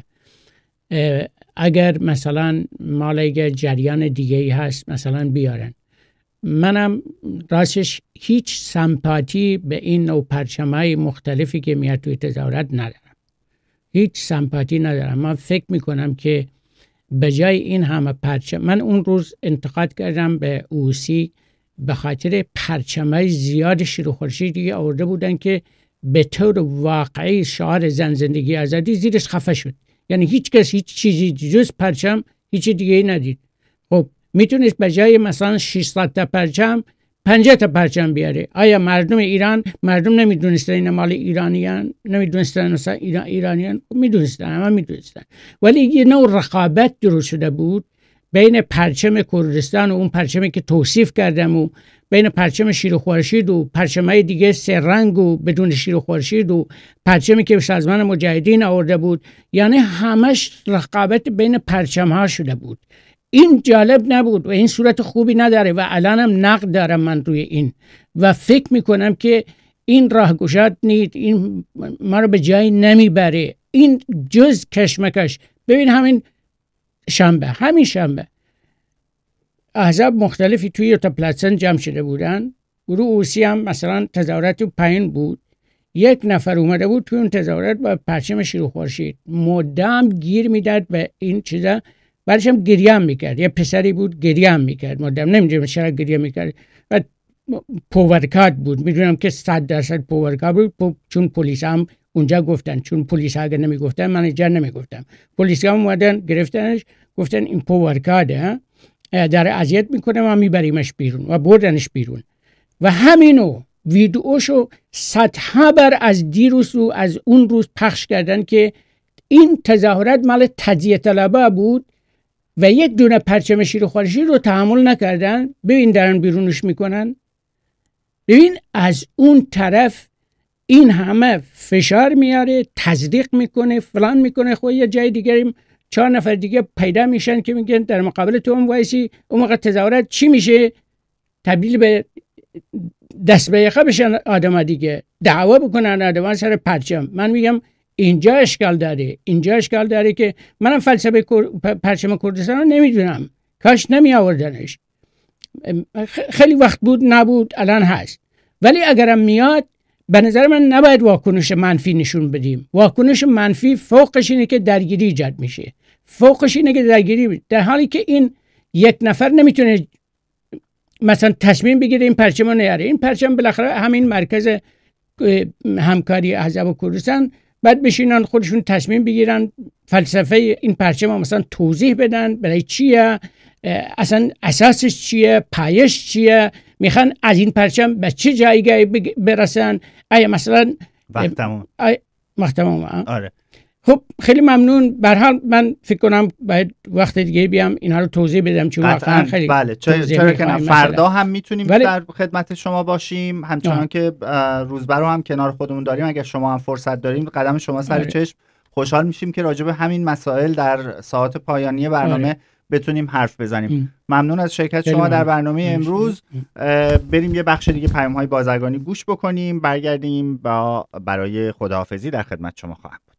اگر مثلا مال اگه جریان دیگه ای هست مثلا بیارن. منم راستش هیچ سمپاتی به این نوع پرچمای مختلفی که میاد توی تظاهرات ندارم، هیچ سمپاتی ندارم. من فکر میکنم که به جای این همه پرچم، من اون روز انتقاد کردم به اوسی به خاطر پرچمای زیاد شیر و خورشیدی آورده بودن که به طور واقعی شعار زن زندگی آزادی زیرش خفه شد. یعنی هیچ کس هیچ چیزی جز پرچم هیچ دیگه ای ندید. خب میتونست به جای مثلا 600 تا پرچم 50 تا پرچم بیاره. آیا مردم ایران مردم نمیدونستن این مال ایرانیان؟ نمیدونستن مثلا ایرانیان؟ میدونستن، همه میدونستن. ولی یه نوع رقابت درست شده بود بین پرچم کردستان و اون پرچمی که توصیف کردم و بین پرچم شیر و خورشید و پرچمای دیگه سه رنگ و بدون شیر و خورشید و پرچمی که سازمان مجاهدین آورده بود. یعنی همش رقابت بین پرچم ها شده بود. این جالب نبود و این صورت خوبی نداره و الانم نقد دارم من روی این و فکر میکنم که این راهگشاد نیست، این ما رو به جایی نمیبره، این جز کشمکش. ببین همین شنبه احزاب مختلفی توی پلاتسن جمع شده بودن. گروه اوسی هم مثلا تظاهرات پایین بود، یک نفر اومده بود توی اون تظاهرات با پرچم شیر و خورشید مدام گیر میداد به این چیزا، بعدش هم گریه هم میکرد. یه پسری بود گریه هم میکرد مدام، نمیدونم چرا گریه میکرد و پاورکات بود. میدونم که 100% پاورکات بود چون پلیس هم اونجا گفتن، چون پلیس اگه نمیگفتن من اینجا نمیگفتم. پلیس هم اومدن گرفتنش، گفتن این پاورکاده در اذیت میکنه ما میبریمش بیرون و بردنش بیرون. و همینو ویدئوشو صدها بر از دیروز و از اون روز پخش کردن که این تظاهرات مال تجزیه طلبه بود و یک دونه پرچم شیر و خورشید رو تحمل نکردن. ببین دارن بیرونش میکنن. ببین از اون طرف این همه فشار میاره، تصدیق میکنه، فلان میکنه. خب یه جای دیگه 4 نفر دیگه پیدا میشن که میگن در مقابل تو هم وایسی. اون موقع تظاهرات چی میشه؟ تبدیل به دست به یقه بشن آدم دیگه، دعوا بکنن آدم سر پرچم. من میگم اینجا اشکال داره که منم فلسفه پرچم کردستان رو نمیدونم، کاش نمی آوردنش. خیلی وقت بود نبود، الان هست. ولی اگرم میاد به نظر من نباید واکنش منفی نشون بدیم. واکنش منفی فوقش اینه که درگیری ایجاد میشه، در حالی که این یک نفر نمیتونه مثلا تصمیم بگیره این پرچم رو نیاره. این پرچم بالاخره همین مرکز همکاری احزاب و کردستان بعد بشینن خودشون تصمیم بگیرن فلسفه این پرچم رو مثلا توضیح بدن، برای چیه، اصلا اساسش چیه، پایش چیه، میخوان از این پرچم به چه جایگاهی برسن. آیا مثلا تمام. آره. خب خیلی ممنون. به هر حال من فکر کنم باید وقت دیگه بیام اینا رو توضیح بدم چون واقعا خیلی بله. چرا که نه، فردا هم میتونیم در خدمت شما باشیم، همچنان که روزبه رو هم کنار خودمون داریم. اگر شما هم فرصت داریم قدم شما سر چشم، خوشحال میشیم که راجع به همین مسائل در ساعات پایانی برنامه بتونیم حرف بزنیم. ممنون از شرکت شما در برنامه امروز. بریم یه بخش دیگه پیام‌های بازرگانی گوش بکنیم، برگردیم برای خداحافظی در خدمت شما خواهم بود.